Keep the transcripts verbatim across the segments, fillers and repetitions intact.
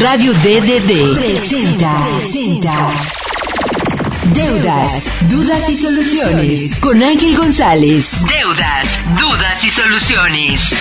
Radio D D D presenta, presenta Deudas, Dudas y Soluciones con Ángel González. Deudas, Dudas y Soluciones.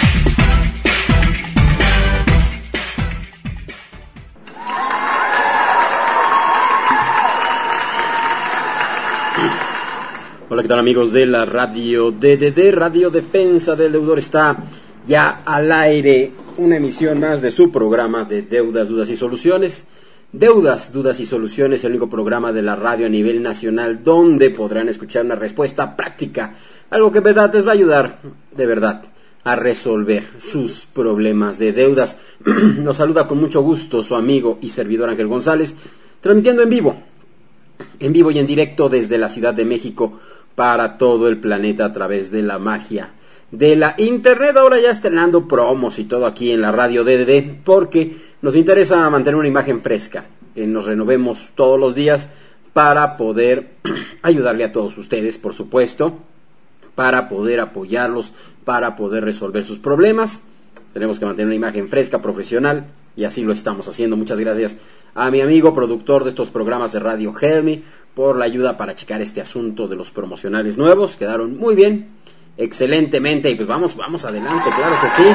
Hola, ¿qué tal amigos de la Radio D D D? Radio Defensa del Deudor está ya al aire, una emisión más de su programa de Deudas, Dudas y Soluciones. Deudas, Dudas y Soluciones, el único programa de la radio a nivel nacional donde podrán escuchar una respuesta práctica, algo que en verdad les va a ayudar, de verdad, a resolver sus problemas de deudas. Nos saluda con mucho gusto su amigo y servidor Ángel González, transmitiendo en vivo, en vivo y en directo desde la Ciudad de México para todo el planeta a través de la magia de la internet. Ahora ya estrenando promos y todo aquí en la radio D D D, porque nos interesa mantener una imagen fresca, que nos renovemos todos los días para poder ayudarle a todos ustedes, por supuesto, para poder apoyarlos, para poder resolver sus problemas. Tenemos que mantener una imagen fresca, profesional, y así lo estamos haciendo. Muchas gracias a mi amigo productor de estos programas de radio, Helmi, por la ayuda para checar este asunto de los promocionales nuevos. Quedaron muy bien, excelentemente, y pues vamos, vamos adelante, claro que sí.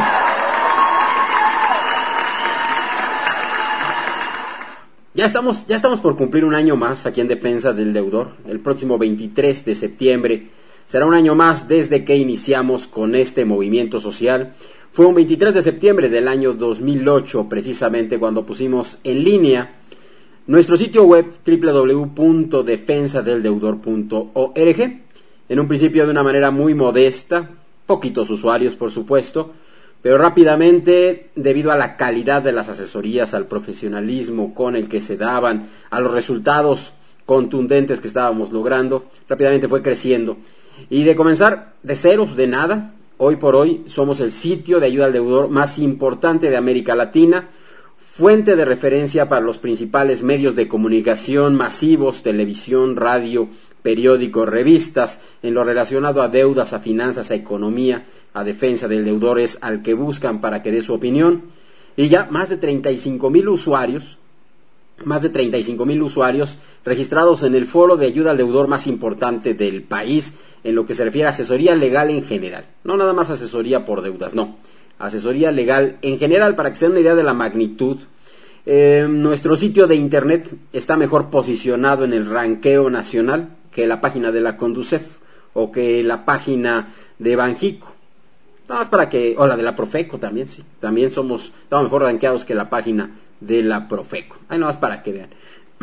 Ya estamos, ya estamos por cumplir un año más aquí en Defensa del Deudor. El próximo veintitrés de septiembre será un año más desde que iniciamos con este movimiento social. Fue un veintitrés de septiembre del año dos mil ocho, precisamente cuando pusimos en línea nuestro sitio web doble u doble u doble u punto defensa del deudor punto org. En un principio de una manera muy modesta, poquitos usuarios por supuesto, pero rápidamente, debido a la calidad de las asesorías, al profesionalismo con el que se daban, a los resultados contundentes que estábamos logrando, rápidamente fue creciendo. Y de comenzar de ceros, de nada, hoy por hoy somos el sitio de ayuda al deudor más importante de América Latina, fuente de referencia para los principales medios de comunicación masivos, televisión, radio, periódicos, revistas, en lo relacionado a deudas, a finanzas, a economía, a defensa del deudor, es al que buscan para que dé su opinión. Y ya más de treinta y cinco mil usuarios, más de treinta y cinco mil usuarios registrados en el foro de ayuda al deudor más importante del país, en lo que se refiere a asesoría legal en general. No nada más asesoría por deudas, no. Asesoría legal en general, para que se den una idea de la magnitud. Eh, nuestro sitio de internet está mejor posicionado en el ranqueo nacional que la página de la Conducef o que la página de Banjico. Nada más para que, o la de la Profeco también, sí. También somos, estamos mejor ranqueados que la página de la Profeco. Ahí nada más para que vean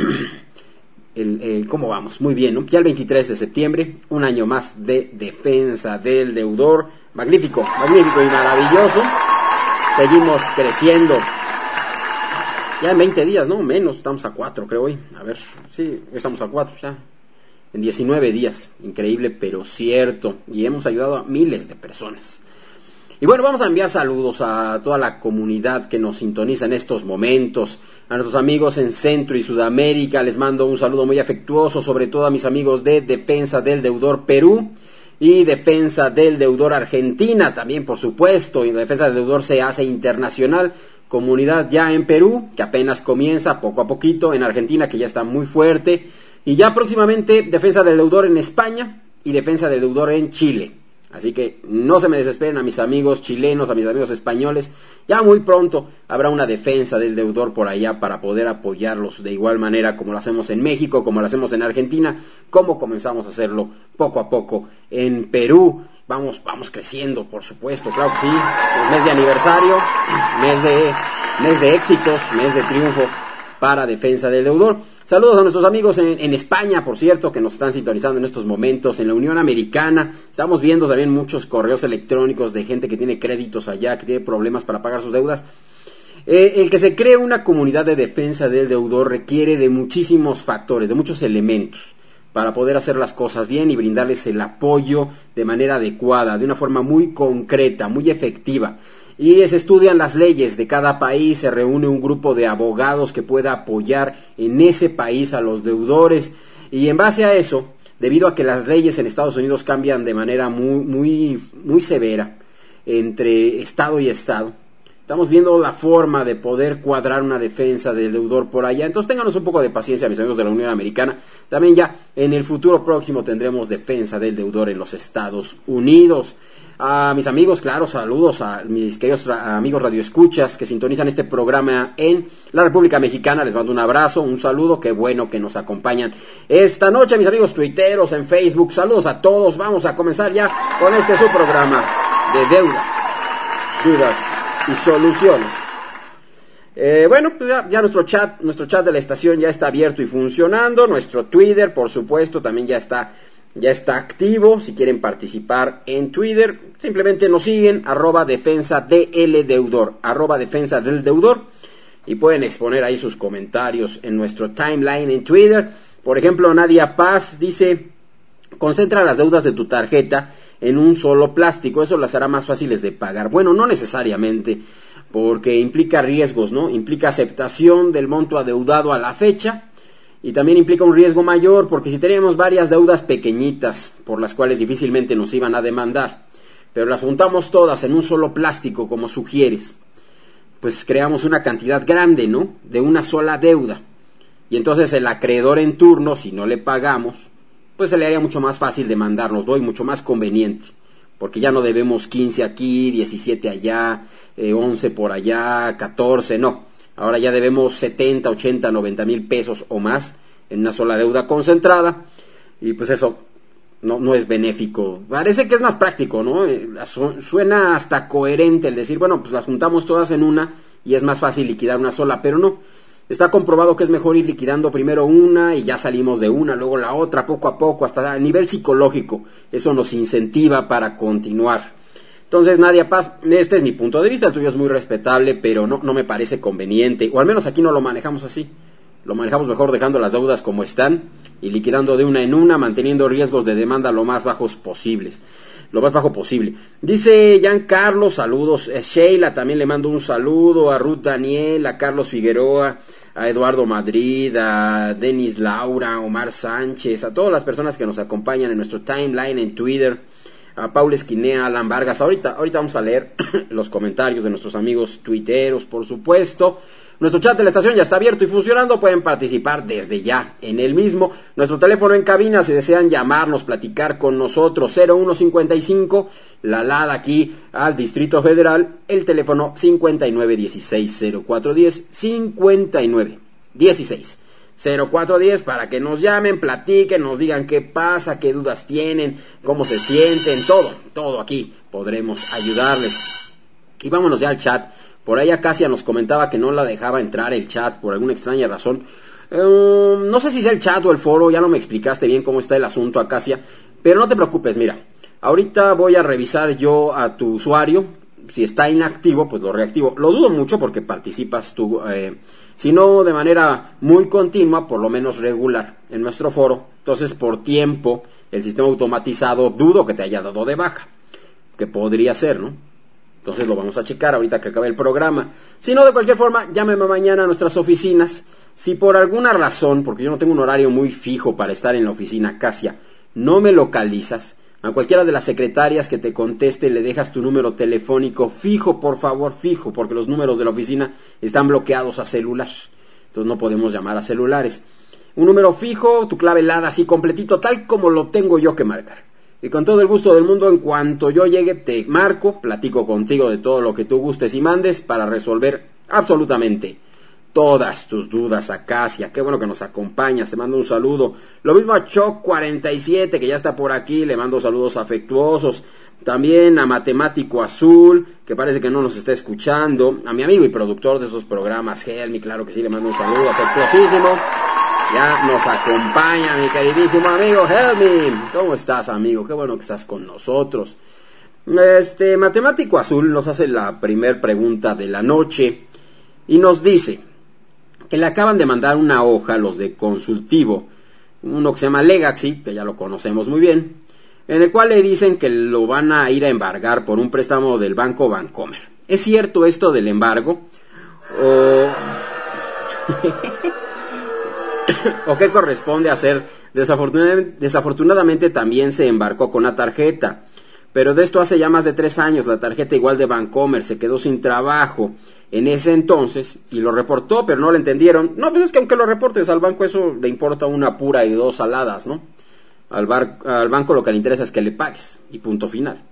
el, el, cómo vamos. Muy bien, ¿no? Ya el veintitrés de septiembre, un año más de Defensa del Deudor. Magnífico, magnífico y maravilloso. Seguimos creciendo. Ya en veinte días, ¿no? Menos, estamos a cuatro, creo hoy. A ver, sí, estamos a cuatro ya. En diecinueve días, increíble pero cierto. Y hemos ayudado a miles de personas. Y bueno, vamos a enviar saludos a toda la comunidad que nos sintoniza en estos momentos. A nuestros amigos en Centro y Sudamérica les mando un saludo muy afectuoso, sobre todo a mis amigos de Defensa del Deudor Perú y Defensa del Deudor Argentina, también por supuesto, y la Defensa del Deudor se hace internacional, comunidad ya en Perú, que apenas comienza poco a poquito, en Argentina, que ya está muy fuerte, y ya próximamente Defensa del Deudor en España y Defensa del Deudor en Chile. Así que no se me desesperen a mis amigos chilenos, a mis amigos españoles, ya muy pronto habrá una defensa del deudor por allá para poder apoyarlos de igual manera como lo hacemos en México, como lo hacemos en Argentina, como comenzamos a hacerlo poco a poco en Perú. Vamos, vamos creciendo, por supuesto, claro que sí, el mes de aniversario, mes de, mes de éxitos, mes de triunfo para Defensa del Deudor. Saludos a nuestros amigos en, en España, por cierto, que nos están sintonizando en estos momentos, en la Unión Americana. Estamos viendo también muchos correos electrónicos de gente que tiene créditos allá, que tiene problemas para pagar sus deudas. Eh, el que se cree una comunidad de defensa del deudor requiere de muchísimos factores, de muchos elementos, para poder hacer las cosas bien y brindarles el apoyo de manera adecuada, de una forma muy concreta, muy efectiva. Y se estudian las leyes de cada país, se reúne un grupo de abogados que pueda apoyar en ese país a los deudores, y en base a eso, debido a que las leyes en Estados Unidos cambian de manera muy, muy, muy severa entre estado y estado, Estamos viendo la forma de poder cuadrar una defensa del deudor por allá. Entonces ténganos un poco de paciencia, mis amigos de la Unión Americana. También ya en el futuro próximo tendremos defensa del deudor en los Estados Unidos. A mis amigos, claro, saludos a mis queridos ra- amigos radioescuchas que sintonizan este programa en la República Mexicana. Les mando un abrazo, un saludo, qué bueno que nos acompañan esta noche, mis amigos tuiteros en Facebook. Saludos a todos, vamos a comenzar ya con este su programa de deudas, dudas y soluciones. Eh, bueno, pues ya, ya nuestro chat, nuestro chat de la estación ya está abierto y funcionando. Nuestro Twitter, por supuesto, también ya está Ya está activo. Si quieren participar en Twitter, simplemente nos siguen, arroba defensa del deudor, arroba defensa del deudor, y pueden exponer ahí sus comentarios en nuestro timeline en Twitter. Por ejemplo, Nadia Paz dice: concentra las deudas de tu tarjeta en un solo plástico, eso las hará más fáciles de pagar. Bueno, no necesariamente, porque implica riesgos, ¿no? Implica aceptación del monto adeudado a la fecha. Y también implica un riesgo mayor, porque si teníamos varias deudas pequeñitas, por las cuales difícilmente nos iban a demandar, pero las juntamos todas en un solo plástico, como sugieres, pues creamos una cantidad grande, ¿no?, de una sola deuda. Y entonces el acreedor en turno, si no le pagamos, pues se le haría mucho más fácil demandarnos, ¿no?, y mucho más conveniente, porque ya no debemos quince aquí, diecisiete allá, eh, once por allá, catorce, no. Ahora ya debemos setenta, ochenta, noventa mil pesos o más en una sola deuda concentrada, y pues eso no, no es benéfico. Parece que es más práctico, ¿no? Suena hasta coherente el decir, bueno, pues las juntamos todas en una y es más fácil liquidar una sola, pero no. Está comprobado que es mejor ir liquidando primero una y ya salimos de una, luego la otra, poco a poco, hasta a nivel psicológico. Eso nos incentiva para continuar. Entonces, Nadia Paz, este es mi punto de vista, el tuyo es muy respetable, pero no, no me parece conveniente, o al menos aquí no lo manejamos así. Lo manejamos mejor dejando las deudas como están y liquidando de una en una, manteniendo riesgos de demanda lo más bajos posibles, lo más bajo posible. Dice Giancarlo, saludos. Eh, Sheila, también le mando un saludo. A Ruth Daniel, a Carlos Figueroa, a Eduardo Madrid, a Denis Laura, a Omar Sánchez, a todas las personas que nos acompañan en nuestro timeline en Twitter. A Paul Esquinea, Alan Vargas. Ahorita, ahorita vamos a leer los comentarios de nuestros amigos tuiteros, por supuesto. Nuestro chat de la estación ya está abierto y funcionando. Pueden participar desde ya en el mismo. Nuestro teléfono en cabina, si desean llamarnos, platicar con nosotros, cero uno cincuenta y cinco, la L A D aquí al Distrito Federal. El teléfono cincuenta y nueve dieciséis cero cuatro diez, cincuenta y nueve dieciséis cero cuatro diez, para que nos llamen, platiquen, nos digan qué pasa, qué dudas tienen, cómo se sienten, todo, todo aquí podremos ayudarles. Y vámonos ya al chat. Por ahí Acacia nos comentaba que no la dejaba entrar el chat por alguna extraña razón. Eh, no sé si sea el chat o el foro, ya no me explicaste bien cómo está el asunto, Acacia, pero no te preocupes, mira, ahorita voy a revisar yo a tu usuario. Si está inactivo, pues lo reactivo. Lo dudo mucho porque participas tú, eh, si no de manera muy continua, por lo menos regular en nuestro foro. Entonces, por tiempo, el sistema automatizado dudo que te haya dado de baja, que podría ser, ¿no? Entonces lo vamos a checar ahorita que acabe el programa. Si no, de cualquier forma, llámeme mañana a nuestras oficinas. Si por alguna razón, porque yo no tengo un horario muy fijo para estar en la oficina, Casia, no me localizas, a cualquiera de las secretarias que te conteste le dejas tu número telefónico fijo, por favor, fijo, porque los números de la oficina están bloqueados a celular. Entonces no podemos llamar a celulares. Un número fijo, tu clave L A D así completito, tal como lo tengo yo que marcar. Y con todo el gusto del mundo, en cuanto yo llegue, te marco, platico contigo de todo lo que tú gustes y mandes para resolver absolutamente todas tus dudas. Acacia, qué bueno que nos acompañas, te mando un saludo. Lo mismo a Choc cuarenta y siete, que ya está por aquí, le mando saludos afectuosos. También a Matemático Azul, que parece que no nos está escuchando. A mi amigo y productor de esos programas, Helmi, claro que sí, le mando un saludo afectuosísimo. Ya nos acompaña mi queridísimo amigo Helmi. ¿Cómo estás, amigo? Qué bueno que estás con nosotros. Este Matemático Azul nos hace la primer pregunta de la noche y nos dice que le acaban de mandar una hoja los de Consultivo, uno que se llama Legacy, que ya lo conocemos muy bien, en el cual le dicen que lo van a ir a embargar por un préstamo del Banco Bancomer. ¿Es cierto esto del embargo? ¿O, ¿O qué corresponde hacer? Desafortunadamente, desafortunadamente también se embarcó con la tarjeta, pero de esto hace ya más de tres años. La tarjeta igual de Bancomer se quedó sin trabajo en ese entonces y lo reportó, pero no lo entendieron. No, pues es que aunque lo reportes al banco, eso le importa una pura y dos saladas, ¿no? Al, bar, al banco lo que le interesa es que le pagues y punto final.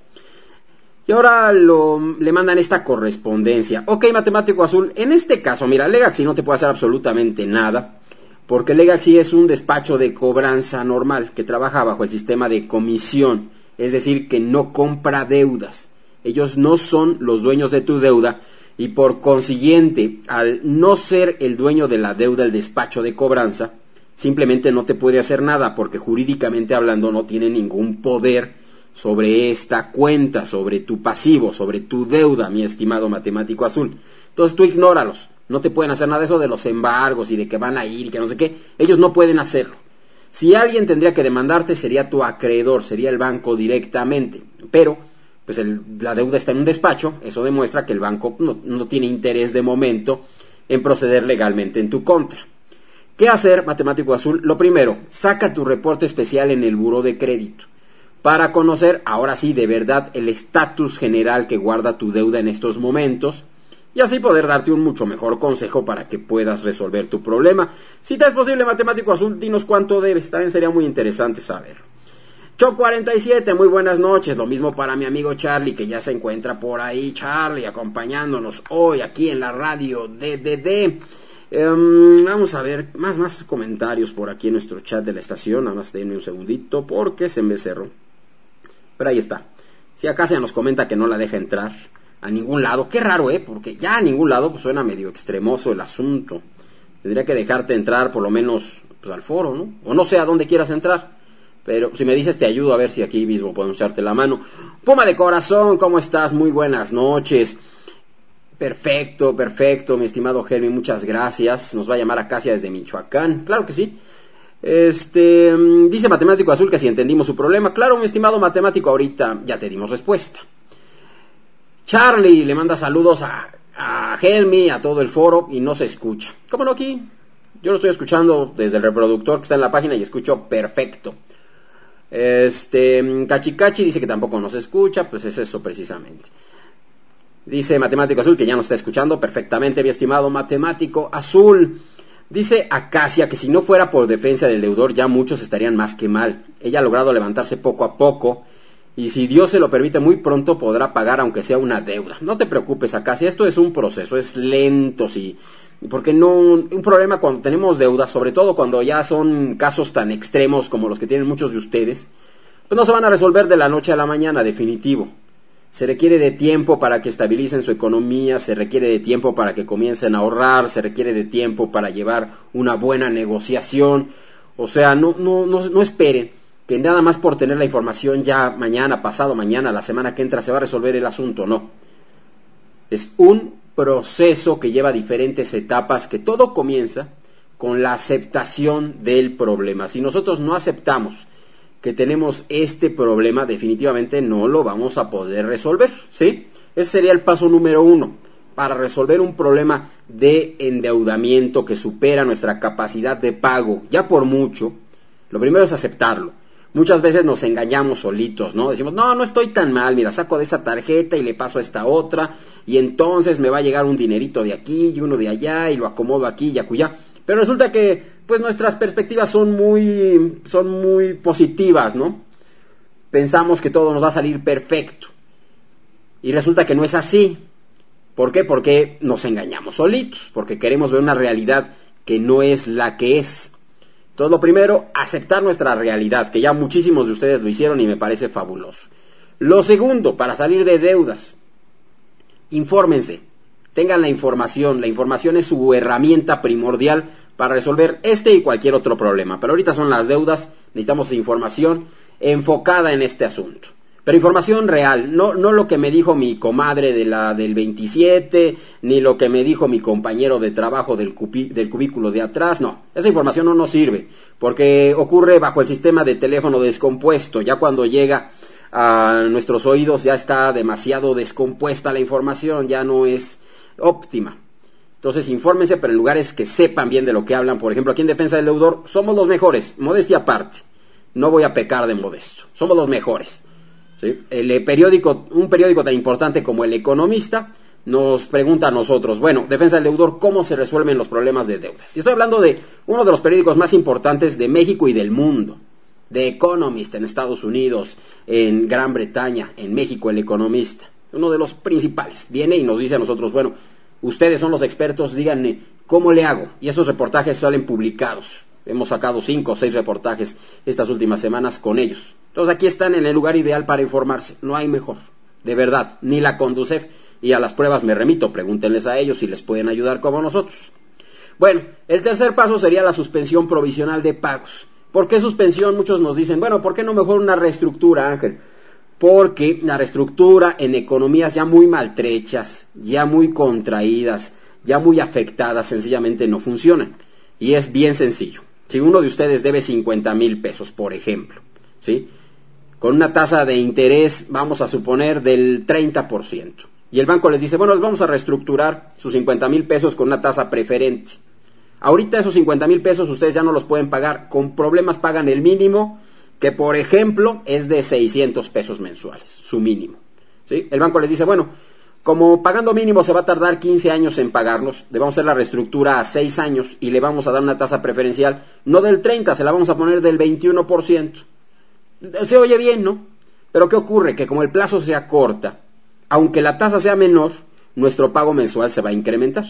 Y ahora lo, le mandan esta correspondencia. Ok, matemático azul, en este caso, mira, Legacy no te puede hacer absolutamente nada, porque Legacy es un despacho de cobranza normal, que trabaja bajo el sistema de comisión, es decir, que no compra deudas. Ellos no son los dueños de tu deuda, y por consiguiente, al no ser el dueño de la deuda, el despacho de cobranza, simplemente no te puede hacer nada, porque jurídicamente hablando no tiene ningún poder sobre esta cuenta, sobre tu pasivo, sobre tu deuda, mi estimado matemático azul. Entonces tú ignóralos, no te pueden hacer nada de eso de los embargos y de que van a ir y que no sé qué, ellos no pueden hacerlo. Si alguien tendría que demandarte sería tu acreedor, sería el banco directamente, pero pues el, la deuda está en un despacho, eso demuestra que el banco no, no tiene interés de momento en proceder legalmente en tu contra. ¿Qué hacer, matemático azul? Lo primero, saca tu reporte especial en el buró de crédito, para conocer, ahora sí, de verdad, el estatus general que guarda tu deuda en estos momentos, y así poder darte un mucho mejor consejo para que puedas resolver tu problema. Si te es posible, matemático azul, dinos cuánto debes, también sería muy interesante saberlo. Choc cuarenta y siete, muy buenas noches, lo mismo para mi amigo Charlie, que ya se encuentra por ahí, Charlie, acompañándonos hoy aquí en la radio D D D. Um, vamos a ver, más, más comentarios por aquí en nuestro chat de la estación, nada más denme un segundito, porque se me cerró. Pero ahí está. Si acaso ya nos comenta que no la deja entrar a ningún lado. Qué raro, ¿eh? Porque ya a ningún lado pues suena medio extremoso el asunto. Tendría que dejarte entrar por lo menos pues, al foro, ¿no? O no sé a dónde quieras entrar. Pero si me dices te ayudo a ver si aquí mismo podemos echarte la mano. Puma de corazón, ¿cómo estás? Muy buenas noches. Perfecto, perfecto, mi estimado Germi, muchas gracias. Nos va a llamar Acacia desde Michoacán. Claro que sí. Este, dice Matemático Azul que si entendimos su problema. Claro, mi estimado matemático, ahorita ya te dimos respuesta. Charlie le manda saludos a, a Helmi, a todo el foro, y no se escucha. ¿Cómo no aquí? Yo lo estoy escuchando desde el reproductor que está en la página y escucho perfecto. Este, Cachicachi dice que tampoco nos escucha, pues es eso precisamente. Dice Matemático Azul que ya nos está escuchando perfectamente, mi estimado Matemático Azul. Dice Acacia que si no fuera por defensa del deudor ya muchos estarían más que mal. Ella ha logrado levantarse poco a poco y si Dios se lo permite muy pronto podrá pagar aunque sea una deuda. No te preocupes, Acacia, esto es un proceso, es lento, sí. Porque no, un problema cuando tenemos deudas, sobre todo cuando ya son casos tan extremos como los que tienen muchos de ustedes, pues no se van a resolver de la noche a la mañana, definitivo. Se requiere de tiempo para que estabilicen su economía, se requiere de tiempo para que comiencen a ahorrar, se requiere de tiempo para llevar una buena negociación. O sea, no, no, no, no esperen que nada más por tener la información ya mañana, pasado mañana, la semana que entra se va a resolver el asunto, no. Es un proceso que lleva diferentes etapas, que todo comienza con la aceptación del problema. Si nosotros no aceptamos que tenemos este problema, definitivamente no lo vamos a poder resolver, ¿sí? Ese sería el paso número uno, para resolver un problema de endeudamiento que supera nuestra capacidad de pago, ya por mucho. Lo primero es aceptarlo. Muchas veces nos engañamos solitos, ¿no? Decimos, no, no estoy tan mal, mira, saco de esa tarjeta y le paso a esta otra, y entonces me va a llegar un dinerito de aquí y uno de allá, y lo acomodo aquí y acullá. Pero resulta que pues nuestras perspectivas son muy, son muy positivas, ¿no? Pensamos que todo nos va a salir perfecto. Y resulta que no es así. ¿Por qué? Porque nos engañamos solitos, porque queremos ver una realidad que no es la que es. Entonces, lo primero, aceptar nuestra realidad, que ya muchísimos de ustedes lo hicieron y me parece fabuloso. Lo segundo, para salir de deudas, infórmense. Tengan la información, la información es su herramienta primordial para resolver este y cualquier otro problema. Pero ahorita son las deudas, necesitamos información enfocada en este asunto. Pero información real, no, no lo que me dijo mi comadre de la del veintisiete, ni lo que me dijo mi compañero de trabajo del, cubi, del cubículo de atrás, no. Esa información no nos sirve, porque ocurre bajo el sistema de teléfono descompuesto. Ya cuando llega a nuestros oídos ya está demasiado descompuesta la información, ya no es óptima. Entonces, infórmense, pero en lugares que sepan bien de lo que hablan. Por ejemplo, aquí en Defensa del Deudor, somos los mejores, modestia aparte. No voy a pecar de modesto, somos los mejores. ¿sí? El periódico, un periódico tan importante como El Economista nos pregunta a nosotros, bueno, defensa del deudor, ¿cómo se resuelven los problemas de deudas? Y estoy hablando de uno de los periódicos más importantes de México y del mundo. The Economist en Estados Unidos, en Gran Bretaña, en México, El Economista, uno de los principales. Viene y nos dice a nosotros, bueno, ustedes son los expertos, díganme, ¿cómo le hago? Y esos reportajes salen publicados. Hemos sacado cinco o seis reportajes estas últimas semanas con ellos. Entonces aquí están en el lugar ideal para informarse. No hay mejor, de verdad, ni la Conducef. Y a las pruebas me remito, pregúntenles a ellos si les pueden ayudar como nosotros. Bueno, el tercer paso sería la suspensión provisional de pagos. ¿Por qué suspensión? Muchos nos dicen, bueno, ¿por qué no mejor una reestructura, Ángel? Porque la reestructura en economías ya muy maltrechas, ya muy contraídas, ya muy afectadas, sencillamente no funcionan. Y es bien sencillo. Si uno de ustedes debe cincuenta mil pesos, por ejemplo, ¿sí? Con una tasa de interés, vamos a suponer, del treinta por ciento. Y el banco les dice, bueno, les vamos a reestructurar sus cincuenta mil pesos con una tasa preferente. Ahorita esos cincuenta mil pesos ustedes ya no los pueden pagar, con problemas pagan el mínimo, que por ejemplo es de seiscientos pesos mensuales, su mínimo, ¿sí? El banco les dice, bueno, como pagando mínimo se va a tardar quince años en pagarlos, le vamos a hacer la reestructura a seis años y le vamos a dar una tasa preferencial, no del treinta, se la vamos a poner del veintiuno por ciento. Se oye bien, ¿no? Pero ¿qué ocurre? Que como el plazo se acorta, aunque la tasa sea menor, nuestro pago mensual se va a incrementar,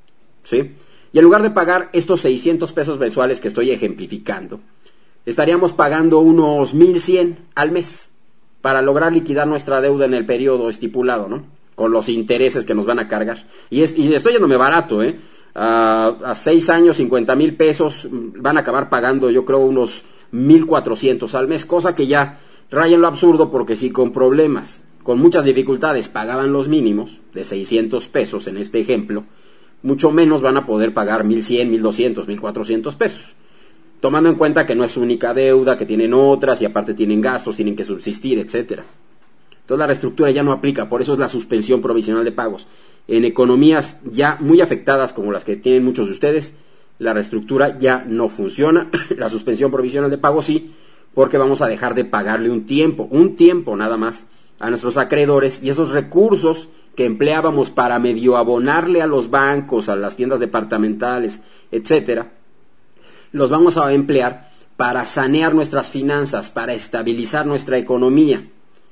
¿sí? Y en lugar de pagar estos seiscientos pesos mensuales que estoy ejemplificando, estaríamos pagando unos mil cien al mes para lograr liquidar nuestra deuda en el periodo estipulado, ¿no? Con los intereses que nos van a cargar. Y, es, y estoy yéndome barato, ¿eh? A, a seis años, cincuenta mil pesos, van a acabar pagando, yo creo, unos mil cuatrocientos al mes, cosa que ya raya en lo absurdo, porque si con problemas, con muchas dificultades, pagaban los mínimos de seiscientos pesos en este ejemplo, mucho menos van a poder pagar mil cien, mil doscientos, mil cuatrocientos pesos. Tomando en cuenta que no es su única deuda, que tienen otras y aparte tienen gastos, tienen que subsistir, etcétera. Entonces la reestructura ya no aplica, por eso es la suspensión provisional de pagos. En economías ya muy afectadas como las que tienen muchos de ustedes, la reestructura ya no funciona, la suspensión provisional de pagos sí, porque vamos a dejar de pagarle un tiempo, un tiempo nada más, a nuestros acreedores, y esos recursos que empleábamos para medio abonarle a los bancos, a las tiendas departamentales, etcétera, los vamos a emplear para sanear nuestras finanzas, para estabilizar nuestra economía.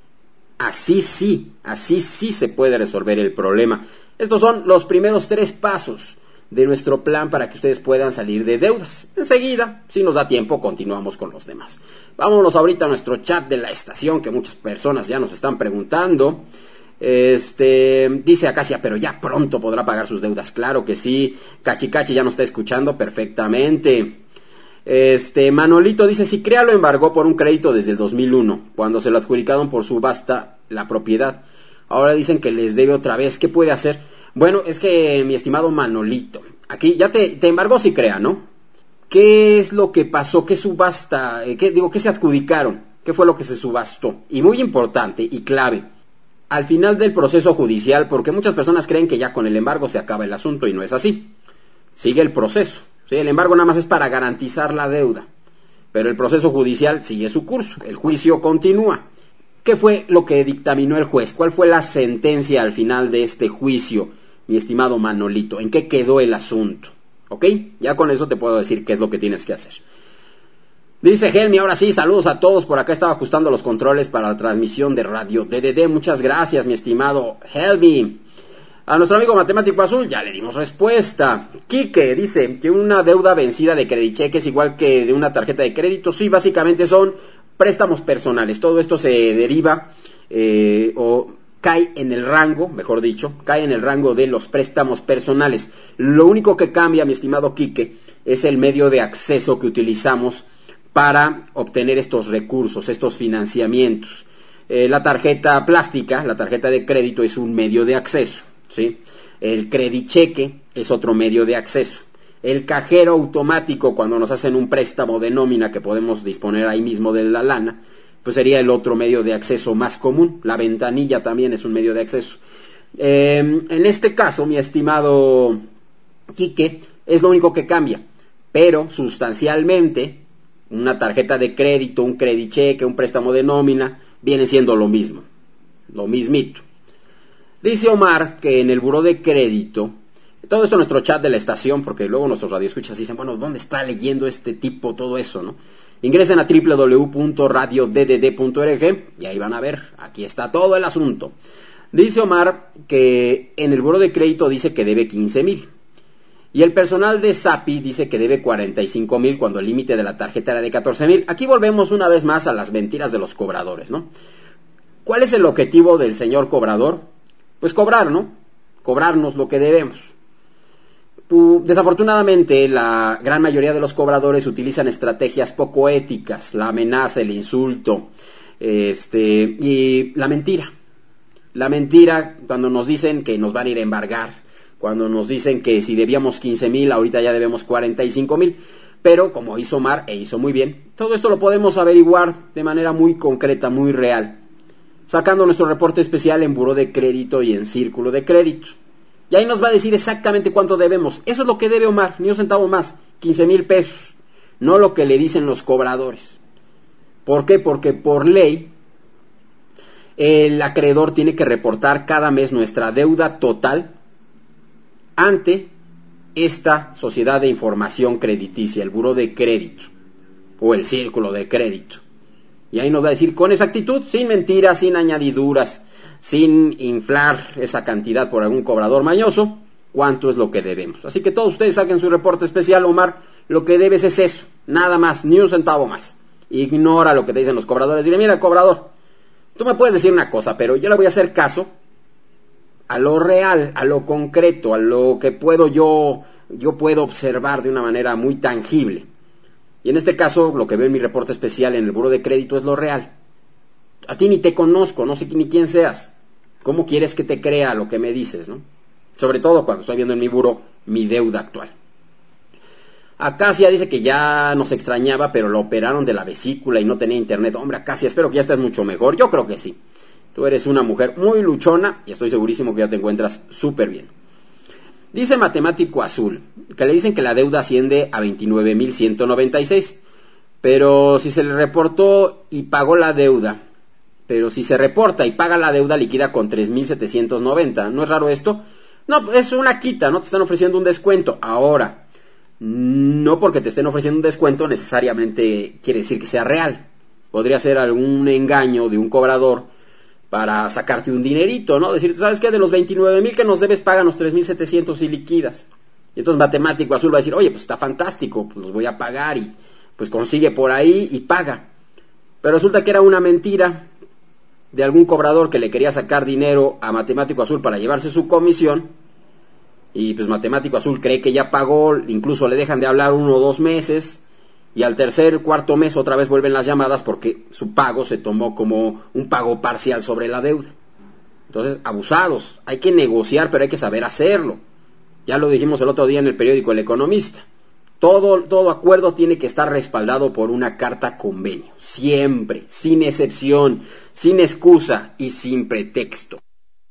Así sí, así sí se puede resolver el problema. Estos son los primeros tres pasos de nuestro plan para que ustedes puedan salir de deudas. Enseguida, si nos da tiempo, continuamos con los demás. Vámonos ahorita a nuestro chat de la estación, que muchas personas ya nos están preguntando. Este, dice Acacia, pero ya pronto podrá pagar sus deudas. Claro que sí. Cachicachi ya nos está escuchando perfectamente. Este, Manolito dice, si Crea lo embargó por un crédito desde el dos mil uno, cuando se lo adjudicaron por subasta la propiedad. Ahora dicen que les debe otra vez. ¿Qué puede hacer? Bueno, es que, mi estimado Manolito, aquí ya te, te embargó si Crea, ¿no? ¿Qué es lo que pasó? ¿Qué subasta? ¿Qué, digo, qué se adjudicaron? ¿Qué fue lo que se subastó? Y muy importante y clave, al final del proceso judicial, porque muchas personas creen que ya con el embargo se acaba el asunto y no es así. Sigue el proceso. ¿Sí? El embargo nada más es para garantizar la deuda, pero el proceso judicial sigue su curso, el juicio continúa. ¿Qué fue lo que dictaminó el juez? ¿Cuál fue la sentencia al final de este juicio, mi estimado Manolito? ¿En qué quedó el asunto? ¿Ok? Ya con eso te puedo decir qué es lo que tienes que hacer. Dice Helmi, ahora sí, saludos a todos. Por acá estaba ajustando los controles para la transmisión de Radio D D D. Muchas gracias, mi estimado Helmi. A nuestro amigo Matemático Azul ya le dimos respuesta. Quique dice que una deuda vencida de credicheque es igual que de una tarjeta de crédito. Sí, básicamente son préstamos personales. Todo esto se deriva eh, o cae en el rango, mejor dicho, cae en el rango de los préstamos personales. Lo único que cambia, mi estimado Quique, es el medio de acceso que utilizamos para obtener estos recursos, estos financiamientos. Eh, la tarjeta plástica, la tarjeta de crédito es un medio de acceso, ¿sí? El credicheque es otro medio de acceso. El cajero automático, cuando nos hacen un préstamo de nómina que podemos disponer ahí mismo de la lana, pues sería el otro medio de acceso más común. La ventanilla también es un medio de acceso. Eh, en este caso, mi estimado Quique, es lo único que cambia, pero sustancialmente una tarjeta de crédito, un credicheque, un préstamo de nómina, viene siendo lo mismo, lo mismito. Dice Omar que en el buró de crédito, todo esto en nuestro chat de la estación, porque luego nuestros radioescuchas dicen, bueno, ¿dónde está leyendo este tipo todo eso, no? Ingresen a doble u doble u doble u punto radio d d d punto org y ahí van a ver, aquí está todo el asunto. Dice Omar que en el buró de crédito dice que debe quince mil. Y el personal de Sapi dice que debe cuarenta y cinco mil cuando el límite de la tarjeta era de catorce mil. Aquí volvemos una vez más a las mentiras de los cobradores, ¿no? ¿Cuál es el objetivo del señor cobrador? Pues cobrar, ¿no? Cobrarnos lo que debemos. Desafortunadamente, la gran mayoría de los cobradores utilizan estrategias poco éticas, la amenaza, el insulto, este, y la mentira. La mentira cuando nos dicen que nos van a ir a embargar, cuando nos dicen que si debíamos quince mil, ahorita ya debemos cuarenta y cinco mil. Pero como hizo Omar, e hizo muy bien, todo esto lo podemos averiguar de manera muy concreta, muy real, sacando nuestro reporte especial en Buró de Crédito y en Círculo de Crédito. Y ahí nos va a decir exactamente cuánto debemos. Eso es lo que debe Omar, ni un centavo más, quince mil pesos, no lo que le dicen los cobradores. ¿Por qué? Porque por ley, el acreedor tiene que reportar cada mes nuestra deuda total ante esta sociedad de información crediticia, el Buró de Crédito o el Círculo de Crédito. Y ahí nos va a decir con exactitud, sin mentiras, sin añadiduras, sin inflar esa cantidad por algún cobrador mañoso, cuánto es lo que debemos. Así que todos ustedes saquen su reporte especial, Omar, lo que debes es eso, nada más, ni un centavo más. Ignora lo que te dicen los cobradores, dile, mira, cobrador, tú me puedes decir una cosa, pero yo le voy a hacer caso a lo real, a lo concreto, a lo que puedo yo, yo puedo observar de una manera muy tangible. Y en este caso, lo que veo en mi reporte especial en el Buró de Crédito es lo real. A ti ni te conozco, no sé ni quién seas. ¿Cómo quieres que te crea lo que me dices, no? Sobre todo cuando estoy viendo en mi buró mi deuda actual. Acacia dice que ya nos extrañaba, pero lo operaron de la vesícula y no tenía internet. Hombre, Acacia, espero que ya estés mucho mejor. Yo creo que sí. Tú eres una mujer muy luchona y estoy segurísimo que ya te encuentras súper bien. Dice Matemático Azul que le dicen que la deuda asciende a veintinueve mil ciento noventa y seis. Pero si se le reportó y pagó la deuda... Pero si se reporta y paga la deuda, liquida con tres mil setecientos noventa. ¿No es raro esto? No, es una quita, no te están ofreciendo un descuento. Ahora, no porque te estén ofreciendo un descuento necesariamente quiere decir que sea real. Podría ser algún engaño de un cobrador para sacarte un dinerito, ¿no? Decirte, ¿sabes qué? De los veintinueve mil que nos debes, pagan los tres mil setecientos y liquidas. Y entonces Matemático Azul va a decir, oye, pues está fantástico, pues los voy a pagar y pues consigue por ahí y paga. Pero resulta que era una mentira de algún cobrador que le quería sacar dinero a Matemático Azul para llevarse su comisión, y pues Matemático Azul cree que ya pagó, incluso le dejan de hablar uno o dos meses, y al tercer, cuarto mes otra vez vuelven las llamadas porque su pago se tomó como un pago parcial sobre la deuda. Entonces, abusados, hay que negociar, pero hay que saber hacerlo. Ya lo dijimos el otro día en el periódico El Economista. Todo, todo acuerdo tiene que estar respaldado por una carta convenio, siempre, sin excepción, sin excusa y sin pretexto.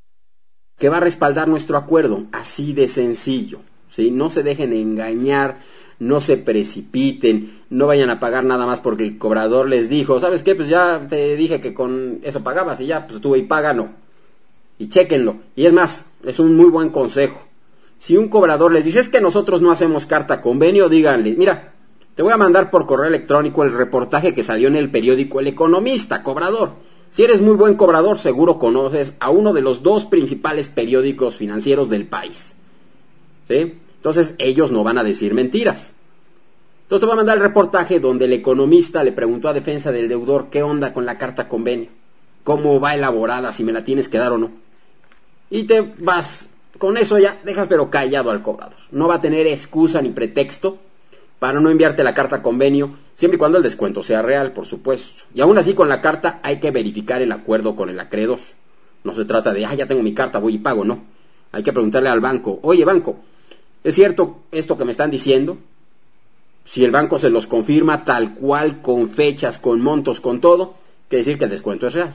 ¿Qué va a respaldar nuestro acuerdo? Así de sencillo, ¿sí? No se dejen engañar, no se precipiten, no vayan a pagar nada más porque el cobrador les dijo, ¿sabes qué? Pues ya te dije que con eso pagabas y ya, pues tú y paga, no. Y chéquenlo. Y es más, es un muy buen consejo. Si un cobrador les dice, es que nosotros no hacemos carta convenio, díganle, mira, te voy a mandar por correo electrónico el reportaje que salió en el periódico El Economista, cobrador. Si eres muy buen cobrador, seguro conoces a uno de los dos principales periódicos financieros del país. ¿Sí? Entonces, ellos no van a decir mentiras. Entonces te voy a mandar el reportaje donde El Economista le preguntó a defensa del deudor qué onda con la carta convenio, cómo va elaborada, si me la tienes que dar o no. Y te vas... Con eso ya dejas pero callado al cobrador. No va a tener excusa ni pretexto para no enviarte la carta convenio, siempre y cuando el descuento sea real, por supuesto. Y aún así con la carta hay que verificar el acuerdo con el acreedor. No se trata de, ah, ya tengo mi carta, voy y pago, no. Hay que preguntarle al banco, oye banco, ¿es cierto esto que me están diciendo? Si el banco se los confirma tal cual, con fechas, con montos, con todo, quiere decir que el descuento es real.